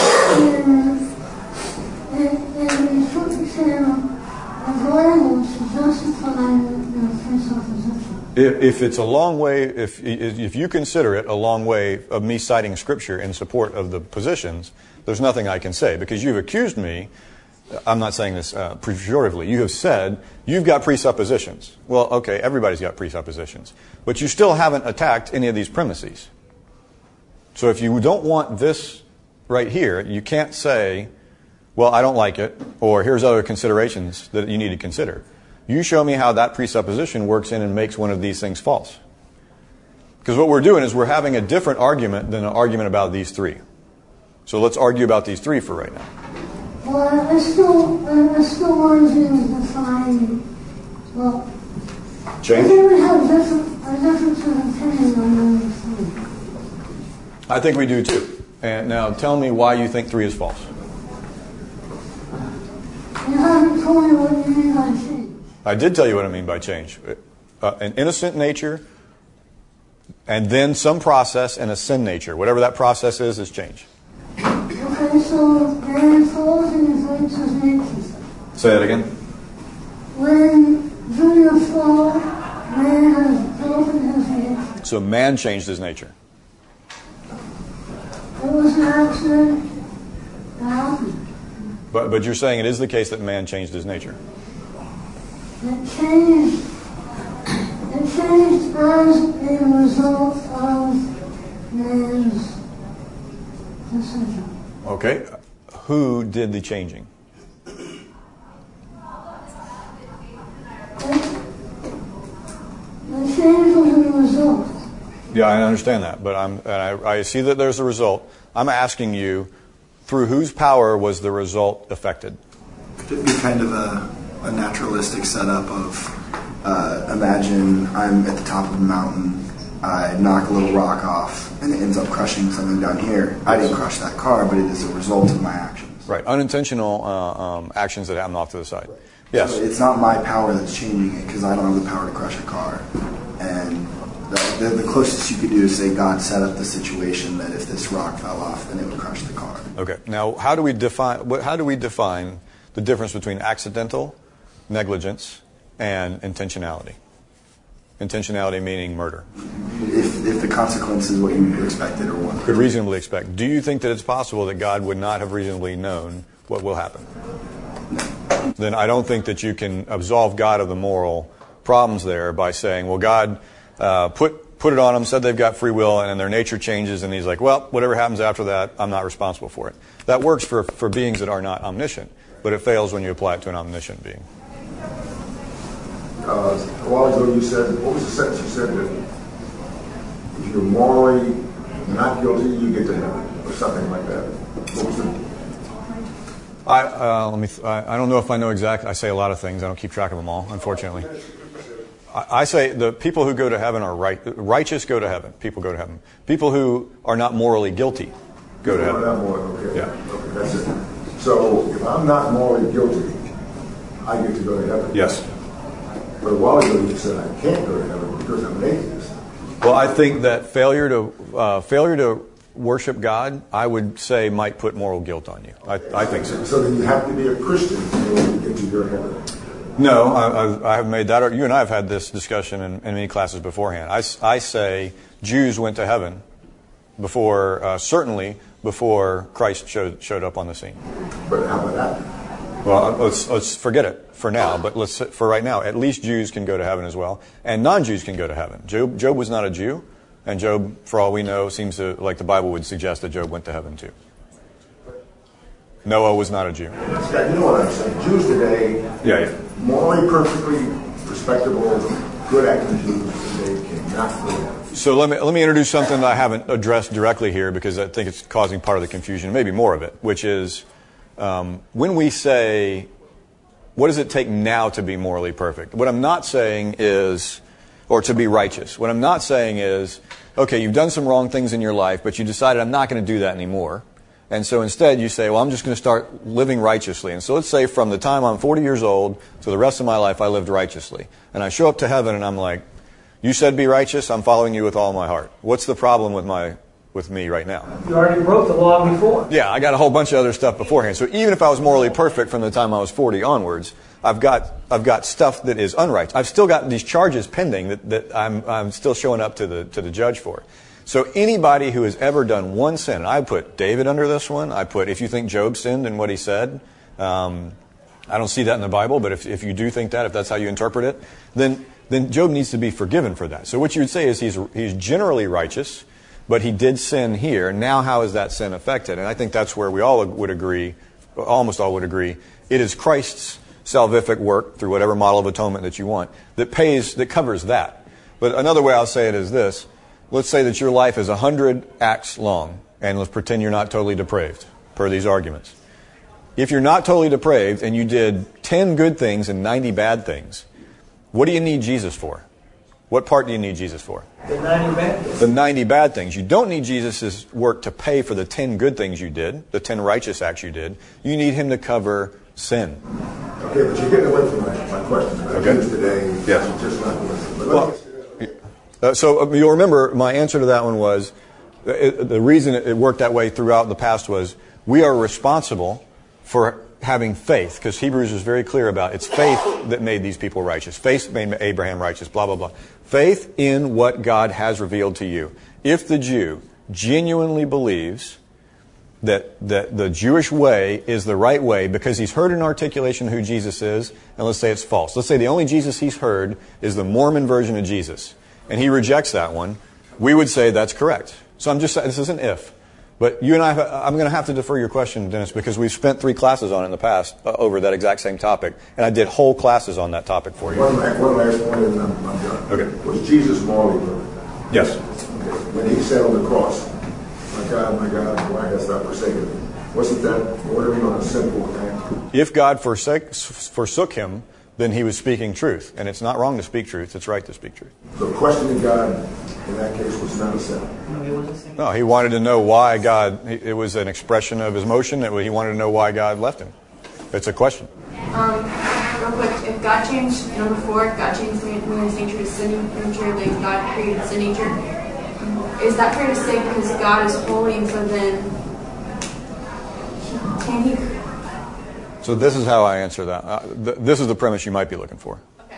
in, in interpretation of language to justify If, if it's a long way, if if you consider it a long way of me citing Scripture in support of the positions, there's nothing I can say, because you've accused me. I'm not saying this uh, pejoratively. You have said you've got presuppositions. Well, okay, everybody's got presuppositions, but you still haven't attacked any of these premises. So if you don't want this right here, you can't say, well, I don't like it, or here's other considerations that you need to consider. You show me how that presupposition works in and makes one of these things false. Because what we're doing is we're having a different argument than an argument about these three. So let's argue about these three for right now. Well, I still, I still want to define, well, Change? I think we have different, a difference of opinion on those things. I think we do too. And now tell me why you think three is false. You haven't told me what you mean by change. I did tell you what I mean by change. Uh, an innocent nature, and then some process, and a sin nature. Whatever that process is, is change. Okay, so man falls in his righteous nature. Say that again. When through the fall, man has broken his nature. So man changed his nature. It was an accident that happened. But, but you're saying it is the case that man changed his nature. It changed, it changed as a result of man's decision. Okay. Who did the changing? The change was a result. Yeah, I understand that, but I'm, and I, I see that there's a result. I'm asking you, through whose power was the result affected? It'd be kind of a, a naturalistic setup of, uh, imagine I'm at the top of a mountain, I knock a little rock off, and it ends up crushing something down here. I didn't crush that car, but it is a result of my actions. Right, unintentional uh, um, actions that happen off to the side. Yes. So it's not my power that's changing it, because I don't have the power to crush a car. And that, The, the closest you could do is say God set up the situation that if this rock fell off, then it would crush the car. Okay. Now, how do we define? What, how do we define the difference between accidental negligence and intentionality? Intentionality meaning murder. If, if the consequence is what you expected or wanted. Could reasonably expect. Do you think that it's possible that God would not have reasonably known what will happen? No. Then I don't think that you can absolve God of the moral problems there by saying, well, God uh, put put it on them, said they've got free will, and then their nature changes, and he's like, well, whatever happens after that, I'm not responsible for it. That works for, for beings that are not omniscient, but it fails when you apply it to an omniscient being. Uh, a while ago you said, what was the sentence you said? That if you're morally not guilty, you get to heaven, or something like that. What was the... I, uh, let me th- I, I don't know if I know exactly. I say a lot of things. I don't keep track of them all, unfortunately. I, I say the people who go to heaven are right. Righteous go to heaven. People go to heaven. People who are not morally guilty go to heaven. Not morally, okay. Yeah. Okay, that's it. So if I'm not morally guilty, I get to go to heaven. Yes. But a while ago you said I can't go to heaven because I'm an atheist. Well, I think that failure to uh, failure to worship God, I would say, might put moral guilt on you. I, I think so. So then you have to be a Christian in order to get to your heaven. No, I, I, I have made that. You and I have had this discussion in, in many classes beforehand. I, I say Jews went to heaven before, uh, certainly before Christ showed showed up on the scene. But how about that? Well, let's let's forget it for now. But let's for right now, at least Jews can go to heaven as well, and non-Jews can go to heaven. Job, Job was not a Jew. And Job, for all we know, seems to, like the Bible would suggest, that Job went to heaven too. Noah was not a Jew. Yeah, you know what I'm saying. Jews today, yeah, yeah. morally perfectly respectable, good acting Jews, they cannot go to heaven. So let me let me introduce something that I haven't addressed directly here because I think it's causing part of the confusion, maybe more of it, which is um, when we say, what does it take now to be morally perfect? What I'm not saying is... or to be righteous. What I'm not saying is, okay, you've done some wrong things in your life, but you decided I'm not going to do that anymore. And so instead you say, well, I'm just going to start living righteously. And so let's say from the time I'm forty years old to the rest of my life I lived righteously. And I show up to heaven and I'm like, you said be righteous, I'm following you with all my heart. What's the problem with my with me right now? You already broke the law before. Yeah, I got a whole bunch of other stuff beforehand. So even if I was morally perfect from the time I was forty onwards, I've got I've got stuff that is unrighteous. I've still got these charges pending that, that I'm I'm still showing up to the to the judge for. So anybody who has ever done one sin, and I put David under this one. I put, if you think Job sinned in what he said, um, I don't see that in the Bible, but if if you do think that, if that's how you interpret it, then then Job needs to be forgiven for that. So what you would say is he's he's generally righteous, but he did sin here. Now how is that sin affected? And I think that's where we all would agree, almost all would agree. It is Christ's salvific work, through whatever model of atonement that you want, that pays, that covers that. But another way I'll say it is this. Let's say that your life is one hundred acts long, and let's pretend you're not totally depraved, per these arguments. If you're not totally depraved, and you did ten good things and ninety bad things, what do you need Jesus for? What part do you need Jesus for? The ninety bad things. The ninety bad things. You don't need Jesus' work to pay for the ten good things you did, the ten righteous acts you did. You need him to cover sin. Okay, but you're getting away from my, my question. Okay. Today, yes. Just not but well, uh, so uh, you'll remember my answer to that one was, it, the reason it worked that way throughout the past was, we are responsible for having faith, because Hebrews is very clear about it's faith that made these people righteous. Faith made Abraham righteous, blah, blah, blah. Faith in what God has revealed to you. If the Jew genuinely believes that, that the Jewish way is the right way because he's heard an articulation of who Jesus is, and let's say it's false. Let's say the only Jesus he's heard is the Mormon version of Jesus, and he rejects that one, we would say that's correct. So I'm just saying, this is an if. But you and I, I'm going to have to defer your question, Dennis, because we've spent three classes on it in the past uh, over that exact same topic, and I did whole classes on that topic for you. One, one last one, and I'm, I'm done. Okay. Was Jesus morally perfect? Yes. Okay. When he said on the cross, "My God, my God, why hast thou forsaken me?" Wasn't that bordering on a sinful act? If God forsake, forsook him, then he was speaking truth, and it's not wrong to speak truth; it's right to speak truth. So questioning God in that case was not a sin. No, he wanted to know why God, it was an expression of his emotion that he wanted to know why God left him. It's a question. Um, real quick, if God changed, number four, if God changed man's nature to sin nature, then God created sin nature. Is that fair to say because God is holy, and so then can he? So this is how I answer that. Uh, th- this is the premise you might be looking for. Okay.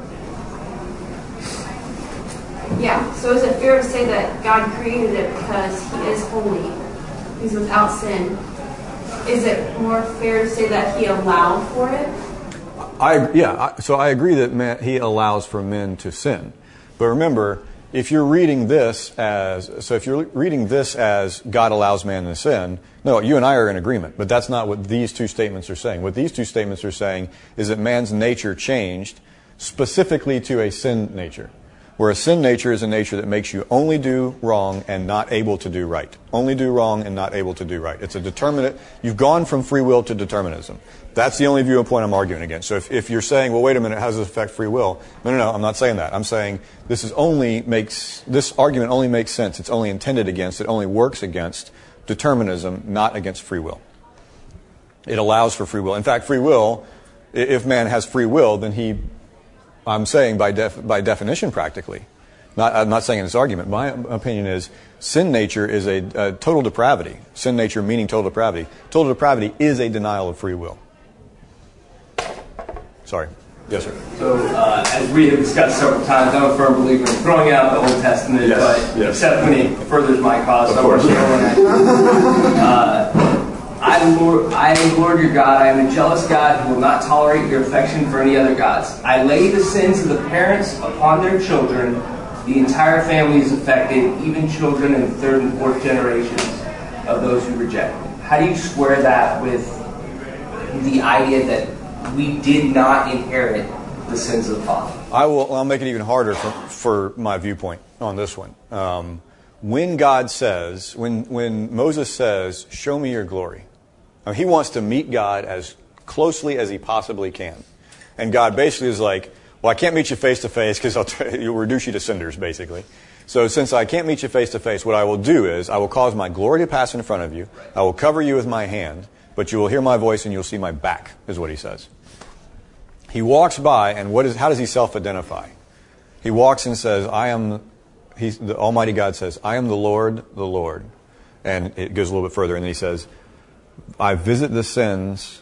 Yeah. So is it fair to say that God created it because He is holy, He's without sin? Is it more fair to say that He allowed for it? I yeah. I, so I agree that man, He allows for men to sin, but remember, if you're reading this as so, if you're reading this as God allows man to sin, no, you and I are in agreement. But that's not what these two statements are saying. What these two statements are saying is that man's nature changed specifically to a sin nature. Where a sin nature is a nature that makes you only do wrong and not able to do right. Only do wrong and not able to do right. It's a determinate. You've gone from free will to determinism. That's the only viewpoint I'm arguing against. So if, if you're saying, well, wait a minute, how does this affect free will? No, no, no, I'm not saying that. I'm saying this is only makes this argument only makes sense. It's only intended against. It only works against determinism, not against free will. It allows for free will. In fact, free will, if man has free will, then he, I'm saying by def, by definition practically, not, I'm not saying in this argument, my opinion is sin nature is a, a total depravity. Sin nature meaning total depravity. Total depravity is a denial of free will. Sorry. Yes, sir. So, uh, as we have discussed several times, I'm a firm believer in throwing out the Old Testament, yes, but yes. except when it furthers my cause. Of so course. uh, I, Lord, I am Lord your God. I am a jealous God who will not tolerate your affection for any other gods. I lay the sins of the parents upon their children. The entire family is affected, even children in the third and fourth generations of those who reject me. How do you square that with the idea that we did not inherit the sins of the father? I will. I'll make it even harder for, for my viewpoint on this one. Um, when God says, when when Moses says, "Show me your glory," I mean, he wants to meet God as closely as he possibly can, and God basically is like, "Well, I can't meet you face to face because I'll t- you'll reduce you to cinders, basically." So since I can't meet you face to face, what I will do is I will cause my glory to pass in front of you. I will cover you with my hand, but you will hear my voice and you'll see my back, is what he says. He walks by, and what is? How does he self-identify? He walks and says, I am, he's, the Almighty God says, I am the Lord, the Lord. And it goes a little bit further, and he says, I visit the sins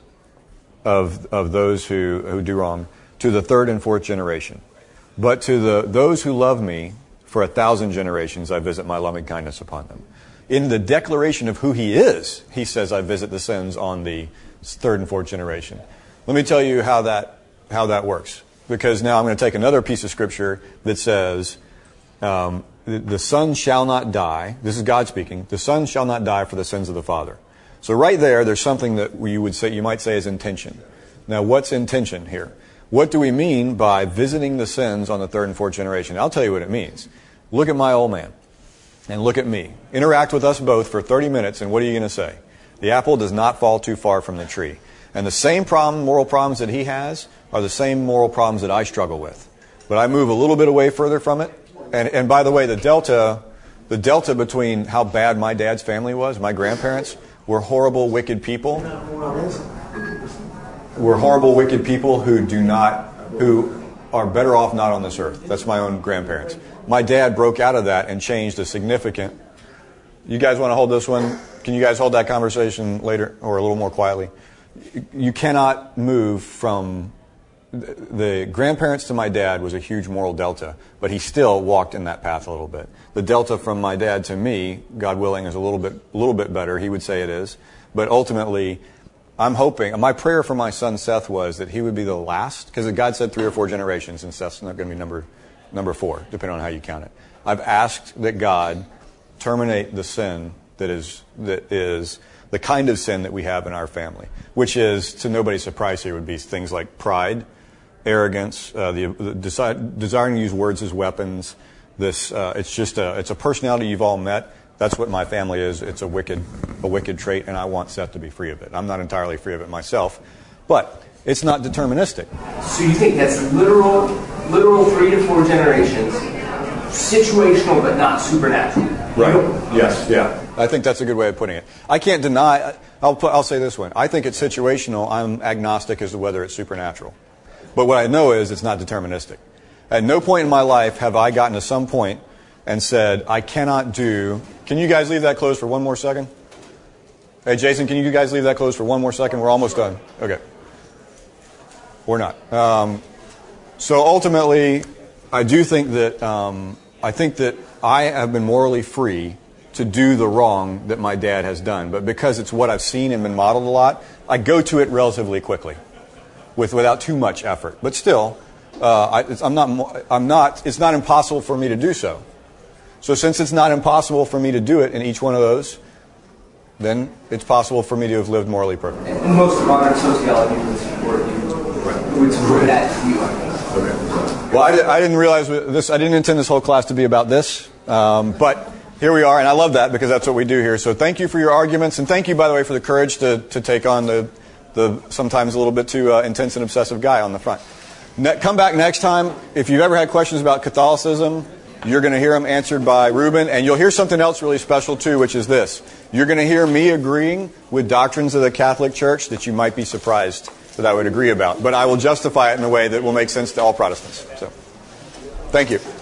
of of those who, who do wrong to the third and fourth generation. But to the those who love me, for a thousand generations I visit my loving kindness upon them. In the declaration of who he is, he says, I visit the sins on the third and fourth generation. Let me tell you how that how that works. Because now I'm going to take another piece of scripture that says, um, the, the son shall not die. This is God speaking. The son shall not die for the sins of the father. So right there, there's something that you would say, you might say is intention. Now, what's intention here? What do we mean by visiting the sins on the third and fourth generation? I'll tell you what it means. Look at my old man and look at me. Interact with us both for thirty minutes, and what are you going to say? The apple does not fall too far from the tree. And the same problem, moral problems that he has are the same moral problems that I struggle with. But I move a little bit away further from it. And, and by the way, the delta, the delta between how bad my dad's family was, my grandparents, were horrible, wicked people. Were horrible, wicked people who do not, who are better off not on this earth. That's my own grandparents. My dad broke out of that and changed a significant. You guys want to hold this one? Can you guys hold that conversation later or a little more quietly? You cannot move from the grandparents to my dad was a huge moral delta, but he still walked in that path a little bit. The delta from my dad to me, God willing, is a little bit, a little bit better. He would say it is, but ultimately, I'm hoping. My prayer for my son Seth was that he would be the last, because God said three or four generations, and Seth's not going to be number number four, depending on how you count it. I've asked that God terminate the sin that is that is. the kind of sin that we have in our family, which is, to nobody's surprise here, would be things like pride, arrogance, uh, the, the desi- desiring to use words as weapons. This, uh, it's just a, it's a personality you've all met. That's what my family is. It's a wicked, a wicked trait, and I want Seth to be free of it. I'm not entirely free of it myself, but it's not deterministic. So you think that's literal, literal three to four generations, situational but not supernatural? Right. Yes. Yeah. I think that's a good way of putting it. I can't deny. I'll put, I'll say this one. I think it's situational. I'm agnostic as to whether it's supernatural. But what I know is it's not deterministic. At no point in my life have I gotten to some point and said, I cannot do... Can you guys leave that closed for one more second? Hey, Jason, can you guys leave that closed for one more second? We're almost done. Okay. We're not. Um, so ultimately, I do think that um, I think that I have been morally free to do the wrong that my dad has done. But because it's what I've seen and been modeled a lot, I go to it relatively quickly, with without too much effort. But still, uh, I, it's, I'm not. I'm not. It's not impossible for me to do so. So since it's not impossible for me to do it in each one of those, then it's possible for me to have lived morally perfect. And most modern sociology would support you. Would support that view. Okay. Well, I, did, I didn't realize this. I didn't intend this whole class to be about this, um, but here we are, and I love that because that's what we do here. So thank you for your arguments, and thank you, by the way, for the courage to to take on the the sometimes a little bit too uh, intense and obsessive guy on the front. Ne- come back next time if you've ever had questions about Catholicism. You're going to hear them answered by Ruben, and you'll hear something else really special too, which is this. You're going to hear me agreeing with doctrines of the Catholic Church that you might be surprised that I would agree about. But I will justify it in a way that will make sense to all Protestants. So, thank you.